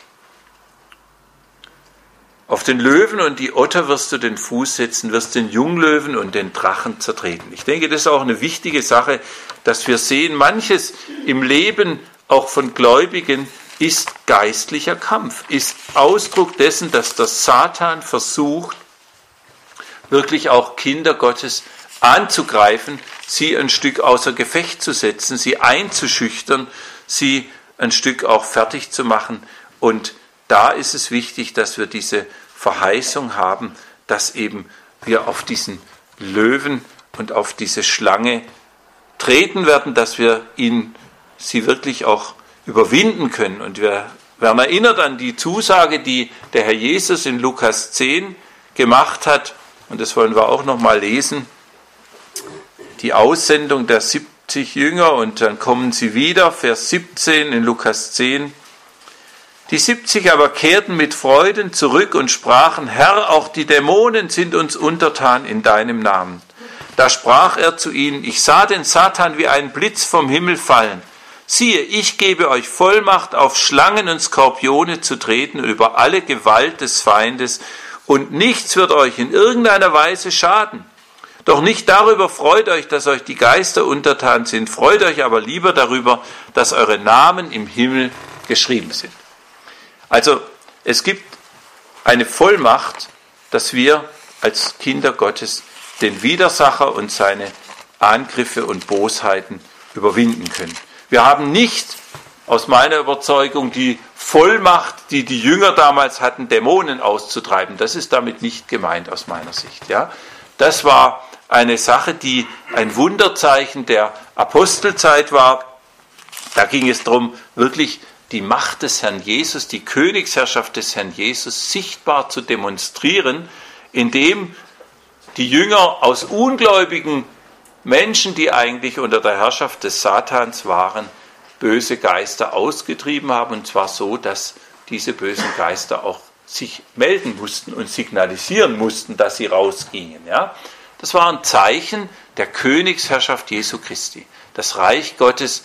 Auf den Löwen und die Otter wirst du den Fuß setzen, wirst den Junglöwen und den Drachen zertreten. Ich denke, das ist auch eine wichtige Sache, dass wir sehen, manches im Leben auch von Gläubigen ist geistlicher Kampf, ist Ausdruck dessen, dass der Satan versucht, wirklich auch Kinder Gottes anzugreifen, sie ein Stück außer Gefecht zu setzen, sie einzuschüchtern, sie ein Stück auch fertig zu machen. Und da ist es wichtig, dass wir diese Verheißung haben, dass eben wir auf diesen Löwen und auf diese Schlange treten werden, dass wir sie wirklich auch überwinden können. Und wir werden erinnert an die Zusage, die der Herr Jesus in Lukas 10 gemacht hat. Und das wollen wir auch nochmal lesen. Die Aussendung der 70 Jünger und dann kommen sie wieder, Vers 17 in Lukas 10. Die 70 aber kehrten mit Freuden zurück und sprachen, Herr, auch die Dämonen sind uns untertan in deinem Namen. Da sprach er zu ihnen, ich sah den Satan wie ein Blitz vom Himmel fallen. Siehe, ich gebe euch Vollmacht, auf Schlangen und Skorpione zu treten und über alle Gewalt des Feindes, und nichts wird euch in irgendeiner Weise schaden. Doch nicht darüber freut euch, dass euch die Geister untertan sind, freut euch aber lieber darüber, dass eure Namen im Himmel geschrieben sind. Also es gibt eine Vollmacht, dass wir als Kinder Gottes den Widersacher und seine Angriffe und Bosheiten überwinden können. Wir haben nicht, aus meiner Überzeugung, die Vollmacht, die die Jünger damals hatten, Dämonen auszutreiben. Das ist damit nicht gemeint aus meiner Sicht. Ja? Das war eine Sache, die ein Wunderzeichen der Apostelzeit war. Da ging es darum, wirklich die Macht des Herrn Jesus, die Königsherrschaft des Herrn Jesus sichtbar zu demonstrieren, indem die Jünger aus ungläubigen Menschen, die eigentlich unter der Herrschaft des Satans waren, böse Geister ausgetrieben haben, und zwar so, dass diese bösen Geister auch sich melden mussten und signalisieren mussten, dass sie rausgingen. Ja? Das war ein Zeichen der Königsherrschaft Jesu Christi. Das Reich Gottes,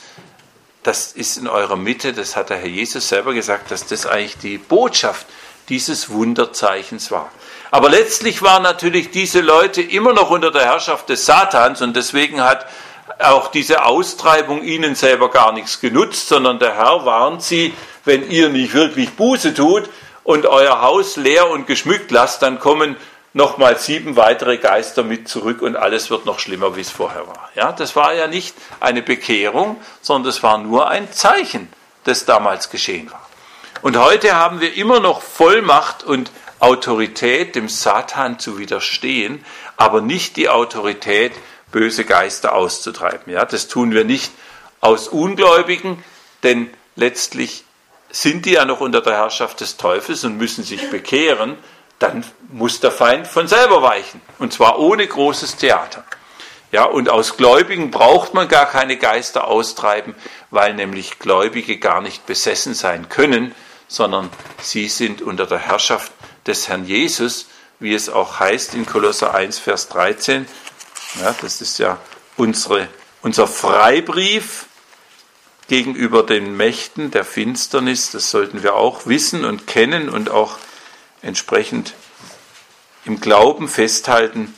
das ist in eurer Mitte, das hat der Herr Jesus selber gesagt, dass das eigentlich die Botschaft dieses Wunderzeichens war. Aber letztlich waren natürlich diese Leute immer noch unter der Herrschaft des Satans, und deswegen hat auch diese Austreibung ihnen selber gar nichts genutzt, sondern der Herr warnt sie, wenn ihr nicht wirklich Buße tut und euer Haus leer und geschmückt lasst, dann kommen nochmal 7 weitere Geister mit zurück und alles wird noch schlimmer, wie es vorher war. Ja, das war ja nicht eine Bekehrung, sondern es war nur ein Zeichen, das damals geschehen war. Und heute haben wir immer noch Vollmacht und Autorität, dem Satan zu widerstehen, aber nicht die Autorität, böse Geister auszutreiben. Ja, das tun wir nicht aus Ungläubigen, denn letztlich sind die ja noch unter der Herrschaft des Teufels und müssen sich bekehren. Dann muss der Feind von selber weichen, und zwar ohne großes Theater. Ja, und aus Gläubigen braucht man gar keine Geister austreiben, weil nämlich Gläubige gar nicht besessen sein können, sondern sie sind unter der Herrschaft des Herrn Jesus, wie es auch heißt in Kolosser 1, Vers 13. Ja, das ist ja unser Freibrief gegenüber den Mächten der Finsternis. Das sollten wir auch wissen und kennen und auch entsprechend im Glauben festhalten.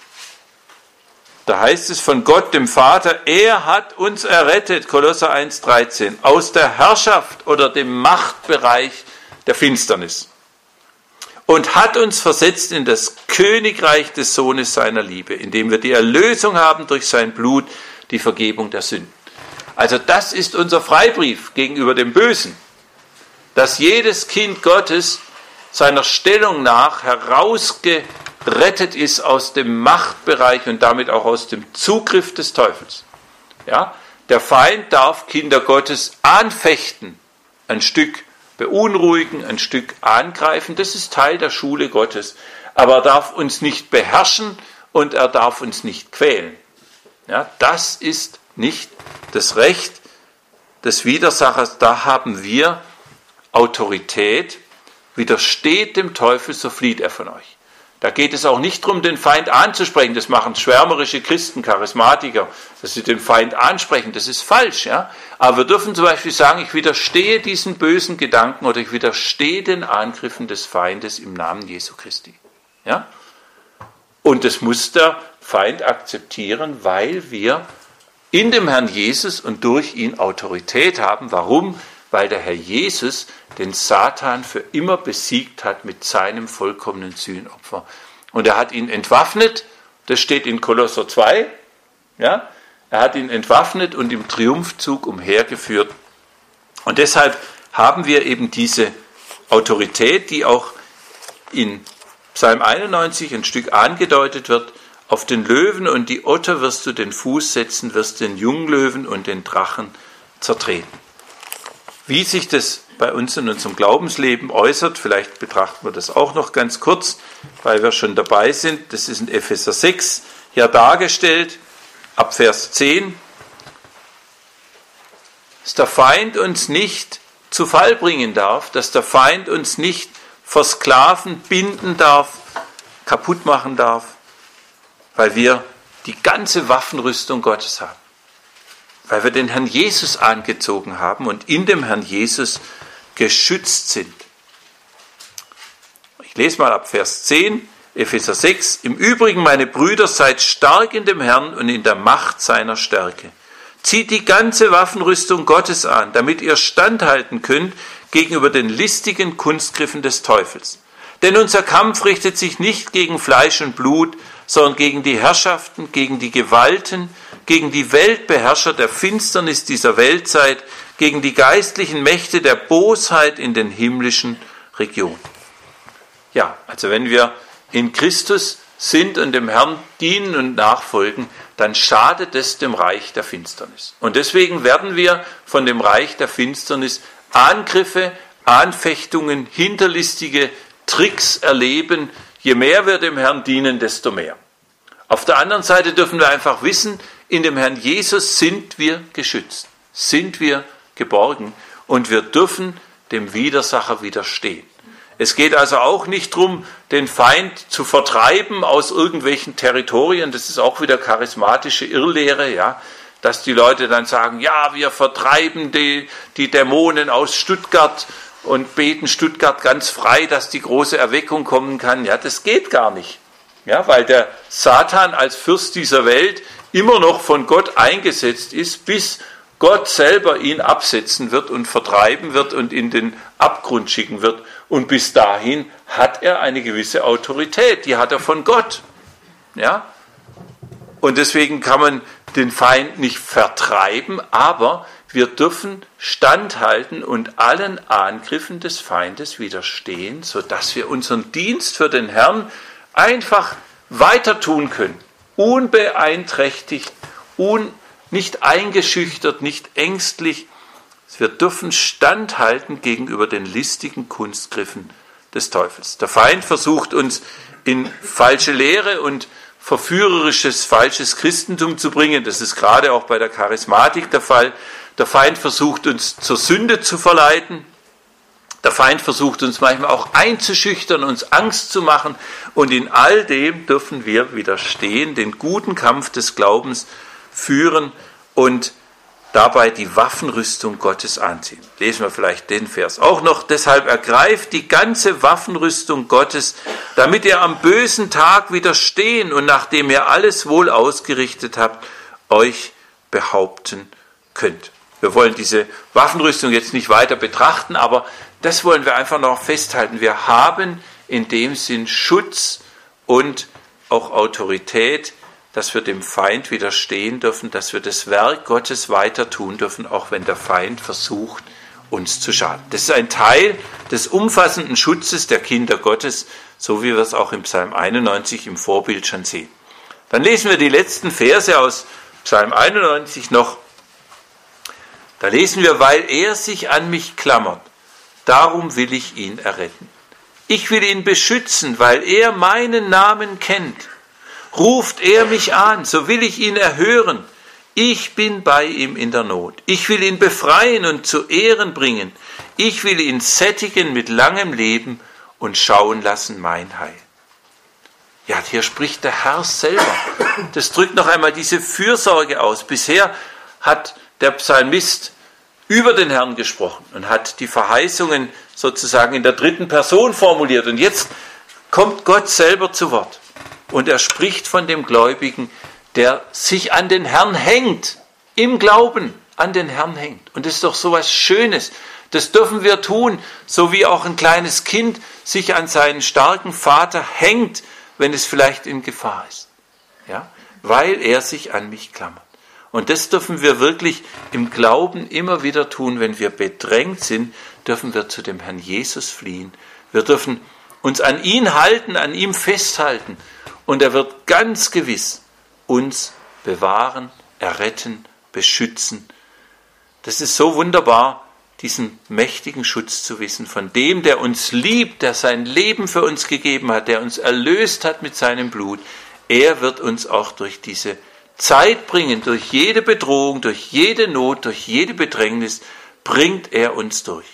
Da heißt es von Gott, dem Vater, er hat uns errettet, Kolosser 1, 13, aus der Herrschaft oder dem Machtbereich der Finsternis und hat uns versetzt in das Königreich des Sohnes seiner Liebe, indem wir die Erlösung haben durch sein Blut, die Vergebung der Sünden. Also das ist unser Freibrief gegenüber dem Bösen, dass jedes Kind Gottes seiner Stellung nach herausgerettet ist aus dem Machtbereich und damit auch aus dem Zugriff des Teufels. Ja? Der Feind darf Kinder Gottes anfechten, ein Stück beunruhigen, ein Stück angreifen. Das ist Teil der Schule Gottes. Aber er darf uns nicht beherrschen und er darf uns nicht quälen. Ja? Das ist nicht das Recht des Widersachers. Da haben wir Autorität. Widersteht dem Teufel, so flieht er von euch. Da geht es auch nicht darum, den Feind anzusprechen. Das machen schwärmerische Christen, Charismatiker, dass sie den Feind ansprechen. Das ist falsch. Ja? Aber wir dürfen zum Beispiel sagen, ich widerstehe diesen bösen Gedanken oder ich widerstehe den Angriffen des Feindes im Namen Jesu Christi. Ja? Und das muss der Feind akzeptieren, weil wir in dem Herrn Jesus und durch ihn Autorität haben. Warum? Weil der Herr Jesus den Satan für immer besiegt hat mit seinem vollkommenen Sühnopfer. Und er hat ihn entwaffnet, das steht in Kolosser 2, ja? Er hat ihn entwaffnet und im Triumphzug umhergeführt. Und deshalb haben wir eben diese Autorität, die auch in Psalm 91 ein Stück angedeutet wird. Auf den Löwen und die Otter wirst du den Fuß setzen, wirst den Junglöwen und den Drachen zertreten. Wie sich das bei uns in unserem Glaubensleben äußert, vielleicht betrachten wir das auch noch ganz kurz, weil wir schon dabei sind. Das ist in Epheser 6 hier dargestellt, ab Vers 10. Dass der Feind uns nicht zu Fall bringen darf, dass der Feind uns nicht versklaven, binden darf, kaputt machen darf, weil wir die ganze Waffenrüstung Gottes haben. Weil wir den Herrn Jesus angezogen haben und in dem Herrn Jesus geschützt sind. Ich lese mal ab Vers 10, Epheser 6. Im Übrigen, meine Brüder, seid stark in dem Herrn und in der Macht seiner Stärke. Zieht die ganze Waffenrüstung Gottes an, damit ihr standhalten könnt gegenüber den listigen Kunstgriffen des Teufels. Denn unser Kampf richtet sich nicht gegen Fleisch und Blut, sondern gegen die Herrschaften, gegen die Gewalten, gegen die Weltbeherrscher der Finsternis dieser Weltzeit, gegen die geistlichen Mächte der Bosheit in den himmlischen Regionen. Ja, also wenn wir in Christus sind und dem Herrn dienen und nachfolgen, dann schadet es dem Reich der Finsternis. Und deswegen werden wir von dem Reich der Finsternis Angriffe, Anfechtungen, hinterlistige Tricks erleben. Je mehr wir dem Herrn dienen, desto mehr. Auf der anderen Seite dürfen wir einfach wissen, in dem Herrn Jesus sind wir geschützt, sind wir geborgen und wir dürfen dem Widersacher widerstehen. Es geht also auch nicht darum, den Feind zu vertreiben aus irgendwelchen Territorien. Das ist auch wieder charismatische Irrlehre, ja, dass die Leute dann sagen, ja, wir vertreiben die Dämonen aus Stuttgart und beten Stuttgart ganz frei, dass die große Erweckung kommen kann. Ja, das geht gar nicht. Ja, weil der Satan als Fürst dieser Welt immer noch von Gott eingesetzt ist, bis Gott selber ihn absetzen wird und vertreiben wird und in den Abgrund schicken wird. Und bis dahin hat er eine gewisse Autorität, die hat er von Gott. Ja? Und deswegen kann man den Feind nicht vertreiben, aber wir dürfen standhalten und allen Angriffen des Feindes widerstehen, sodass wir unseren Dienst für den Herrn einfach weiter tun können, unbeeinträchtigt, nicht eingeschüchtert, nicht ängstlich. Wir dürfen standhalten gegenüber den listigen Kunstgriffen des Teufels. Der Feind versucht uns in falsche Lehre und verführerisches, falsches Christentum zu bringen. Das ist gerade auch bei der Charismatik der Fall. Der Feind versucht uns zur Sünde zu verleiten. Der Feind versucht uns manchmal auch einzuschüchtern, uns Angst zu machen. Und in all dem dürfen wir widerstehen, den guten Kampf des Glaubens führen und dabei die Waffenrüstung Gottes anziehen. Lesen wir vielleicht den Vers auch noch. Deshalb ergreift die ganze Waffenrüstung Gottes, damit ihr am bösen Tag widerstehen und nachdem ihr alles wohl ausgerichtet habt, euch behaupten könnt. Wir wollen diese Waffenrüstung jetzt nicht weiter betrachten, aber das wollen wir einfach noch festhalten. Wir haben in dem Sinn Schutz und auch Autorität, dass wir dem Feind widerstehen dürfen, dass wir das Werk Gottes weiter tun dürfen, auch wenn der Feind versucht, uns zu schaden. Das ist ein Teil des umfassenden Schutzes der Kinder Gottes, so wie wir es auch im Psalm 91 im Vorbild schon sehen. Dann lesen wir die letzten Verse aus Psalm 91 noch. Da lesen wir, weil er sich an mich klammert, darum will ich ihn erretten. Ich will ihn beschützen, weil er meinen Namen kennt. Ruft er mich an, so will ich ihn erhören. Ich bin bei ihm in der Not. Ich will ihn befreien und zu Ehren bringen. Ich will ihn sättigen mit langem Leben und schauen lassen mein Heil. Ja, hier spricht der Herr selber. Das drückt noch einmal diese Fürsorge aus. Bisher hat der Psalmist über den Herrn gesprochen und hat die Verheißungen sozusagen in der dritten Person formuliert. Und jetzt kommt Gott selber zu Wort. Und er spricht von dem Gläubigen, der sich an den Herrn hängt, im Glauben an den Herrn hängt. Und das ist doch so was Schönes. Das dürfen wir tun, so wie auch ein kleines Kind sich an seinen starken Vater hängt, wenn es vielleicht in Gefahr ist. Ja? Weil er sich an mich klammert. Und das dürfen wir wirklich im Glauben immer wieder tun. Wenn wir bedrängt sind, dürfen wir zu dem Herrn Jesus fliehen. Wir dürfen uns an ihn halten, an ihm festhalten. Und er wird ganz gewiss uns bewahren, erretten, beschützen. Das ist so wunderbar, diesen mächtigen Schutz zu wissen, von dem, der uns liebt, der sein Leben für uns gegeben hat, der uns erlöst hat mit seinem Blut. Er wird uns auch durch diese Zeit bringen, durch jede Bedrohung, durch jede Not, durch jede Bedrängnis, bringt er uns durch.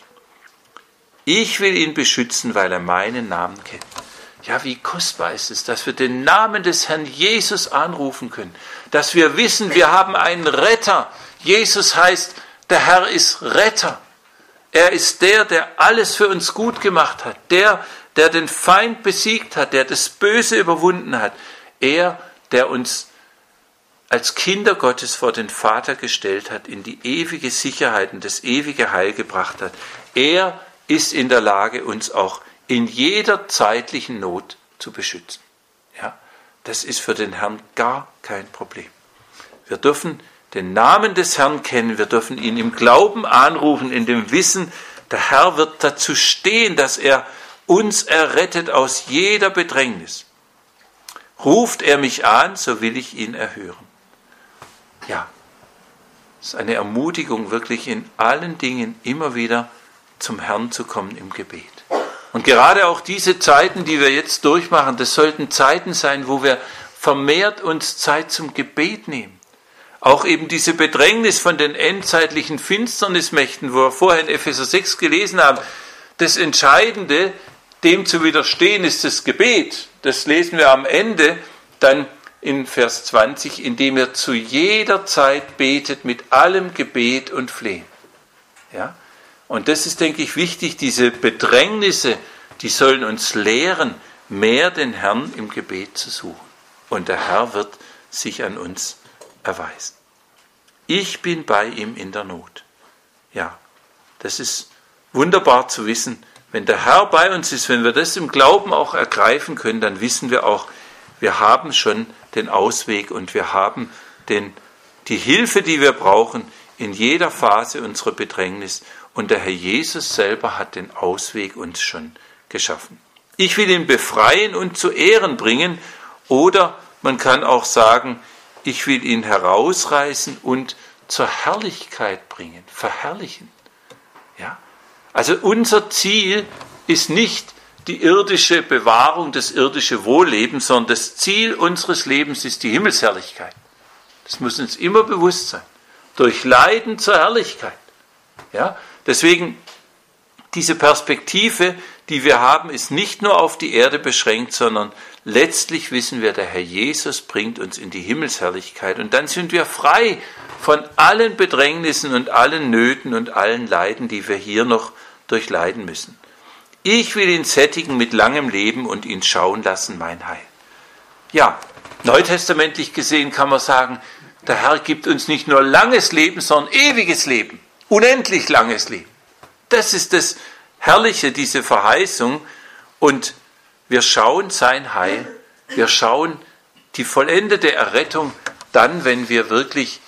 Ich will ihn beschützen, weil er meinen Namen kennt. Ja, wie kostbar ist es, dass wir den Namen des Herrn Jesus anrufen können, dass wir wissen, wir haben einen Retter. Jesus heißt, der Herr ist Retter. Er ist der, der alles für uns gut gemacht hat, der den Feind besiegt hat, der das Böse überwunden hat. Er, der uns als Kinder Gottes vor den Vater gestellt hat, in die ewige Sicherheit und das ewige Heil gebracht hat. Er ist in der Lage, uns auch in jeder zeitlichen Not zu beschützen. Ja, das ist für den Herrn gar kein Problem. Wir dürfen den Namen des Herrn kennen, wir dürfen ihn im Glauben anrufen, in dem Wissen, der Herr wird dazu stehen, dass er uns errettet aus jeder Bedrängnis. Ruft er mich an, so will ich ihn erhören. Ja, es ist eine Ermutigung, wirklich in allen Dingen immer wieder zum Herrn zu kommen im Gebet. Und gerade auch diese Zeiten, die wir jetzt durchmachen, das sollten Zeiten sein, wo wir vermehrt uns Zeit zum Gebet nehmen. Auch eben diese Bedrängnis von den endzeitlichen Finsternismächten, wo wir vorher in Epheser 6 gelesen haben, das Entscheidende, dem zu widerstehen, ist das Gebet. Das lesen wir am Ende dann in Vers 20, indem ihr zu jeder Zeit betet mit allem Gebet und Flehen. Ja? Und das ist, denke ich, wichtig, diese Bedrängnisse, die sollen uns lehren, mehr den Herrn im Gebet zu suchen. Und der Herr wird sich an uns erweisen. Ich bin bei ihm in der Not. Ja, das ist wunderbar zu wissen. Wenn der Herr bei uns ist, wenn wir das im Glauben auch ergreifen können, dann wissen wir auch, wir haben schon den Ausweg und wir haben die Hilfe, die wir brauchen in jeder Phase unserer Bedrängnis. Und der Herr Jesus selber hat den Ausweg uns schon geschaffen. Ich will ihn befreien und zu Ehren bringen. Oder man kann auch sagen, ich will ihn herausreißen und zur Herrlichkeit bringen, verherrlichen. Ja? Also unser Ziel ist nicht die irdische Bewahrung, das irdische Wohlleben, sondern das Ziel unseres Lebens ist die Himmelsherrlichkeit. Das muss uns immer bewusst sein. Durch Leiden zur Herrlichkeit. Ja? Deswegen, diese Perspektive, die wir haben, ist nicht nur auf die Erde beschränkt, sondern letztlich wissen wir, der Herr Jesus bringt uns in die Himmelsherrlichkeit. Und dann sind wir frei von allen Bedrängnissen und allen Nöten und allen Leiden, die wir hier noch durchleiden müssen. Ich will ihn sättigen mit langem Leben und ihn schauen lassen, mein Heil. Ja, neutestamentlich gesehen kann man sagen, der Herr gibt uns nicht nur langes Leben, sondern ewiges Leben. Unendlich langes Leben. Das ist das Herrliche, diese Verheißung. Und wir schauen sein Heil, wir schauen die vollendete Errettung dann, wenn wir wirklich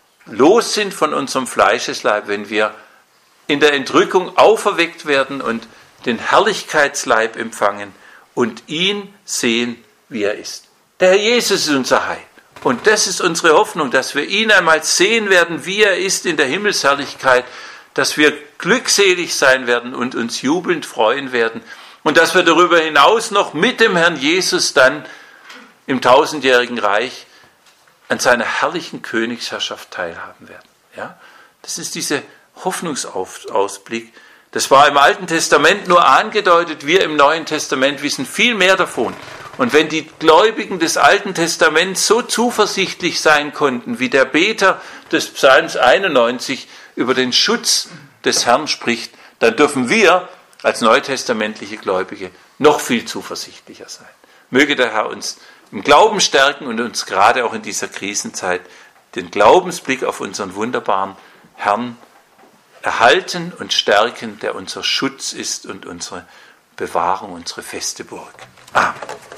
los sind von unserem Fleischesleib, wenn wir in der Entrückung auferweckt werden und den Herrlichkeitsleib empfangen und ihn sehen, wie er ist. Der Herr Jesus ist unser Heil. Und das ist unsere Hoffnung, dass wir ihn einmal sehen werden, wie er ist in der Himmelsherrlichkeit, dass wir glückselig sein werden und uns jubelnd freuen werden und dass wir darüber hinaus noch mit dem Herrn Jesus dann im 1000-jährigen Reich an seiner herrlichen Königsherrschaft teilhaben werden. Ja? Das ist dieser Hoffnungsausblick. Das war im Alten Testament nur angedeutet, wir im Neuen Testament wissen viel mehr davon. Und wenn die Gläubigen des Alten Testaments so zuversichtlich sein konnten, wie der Beter des Psalms 91 über den Schutz des Herrn spricht, dann dürfen wir als neutestamentliche Gläubige noch viel zuversichtlicher sein. Möge der Herr uns im Glauben stärken und uns gerade auch in dieser Krisenzeit den Glaubensblick auf unseren wunderbaren Herrn erhalten und stärken, der unser Schutz ist und unsere Bewahrung, unsere feste Burg. Amen.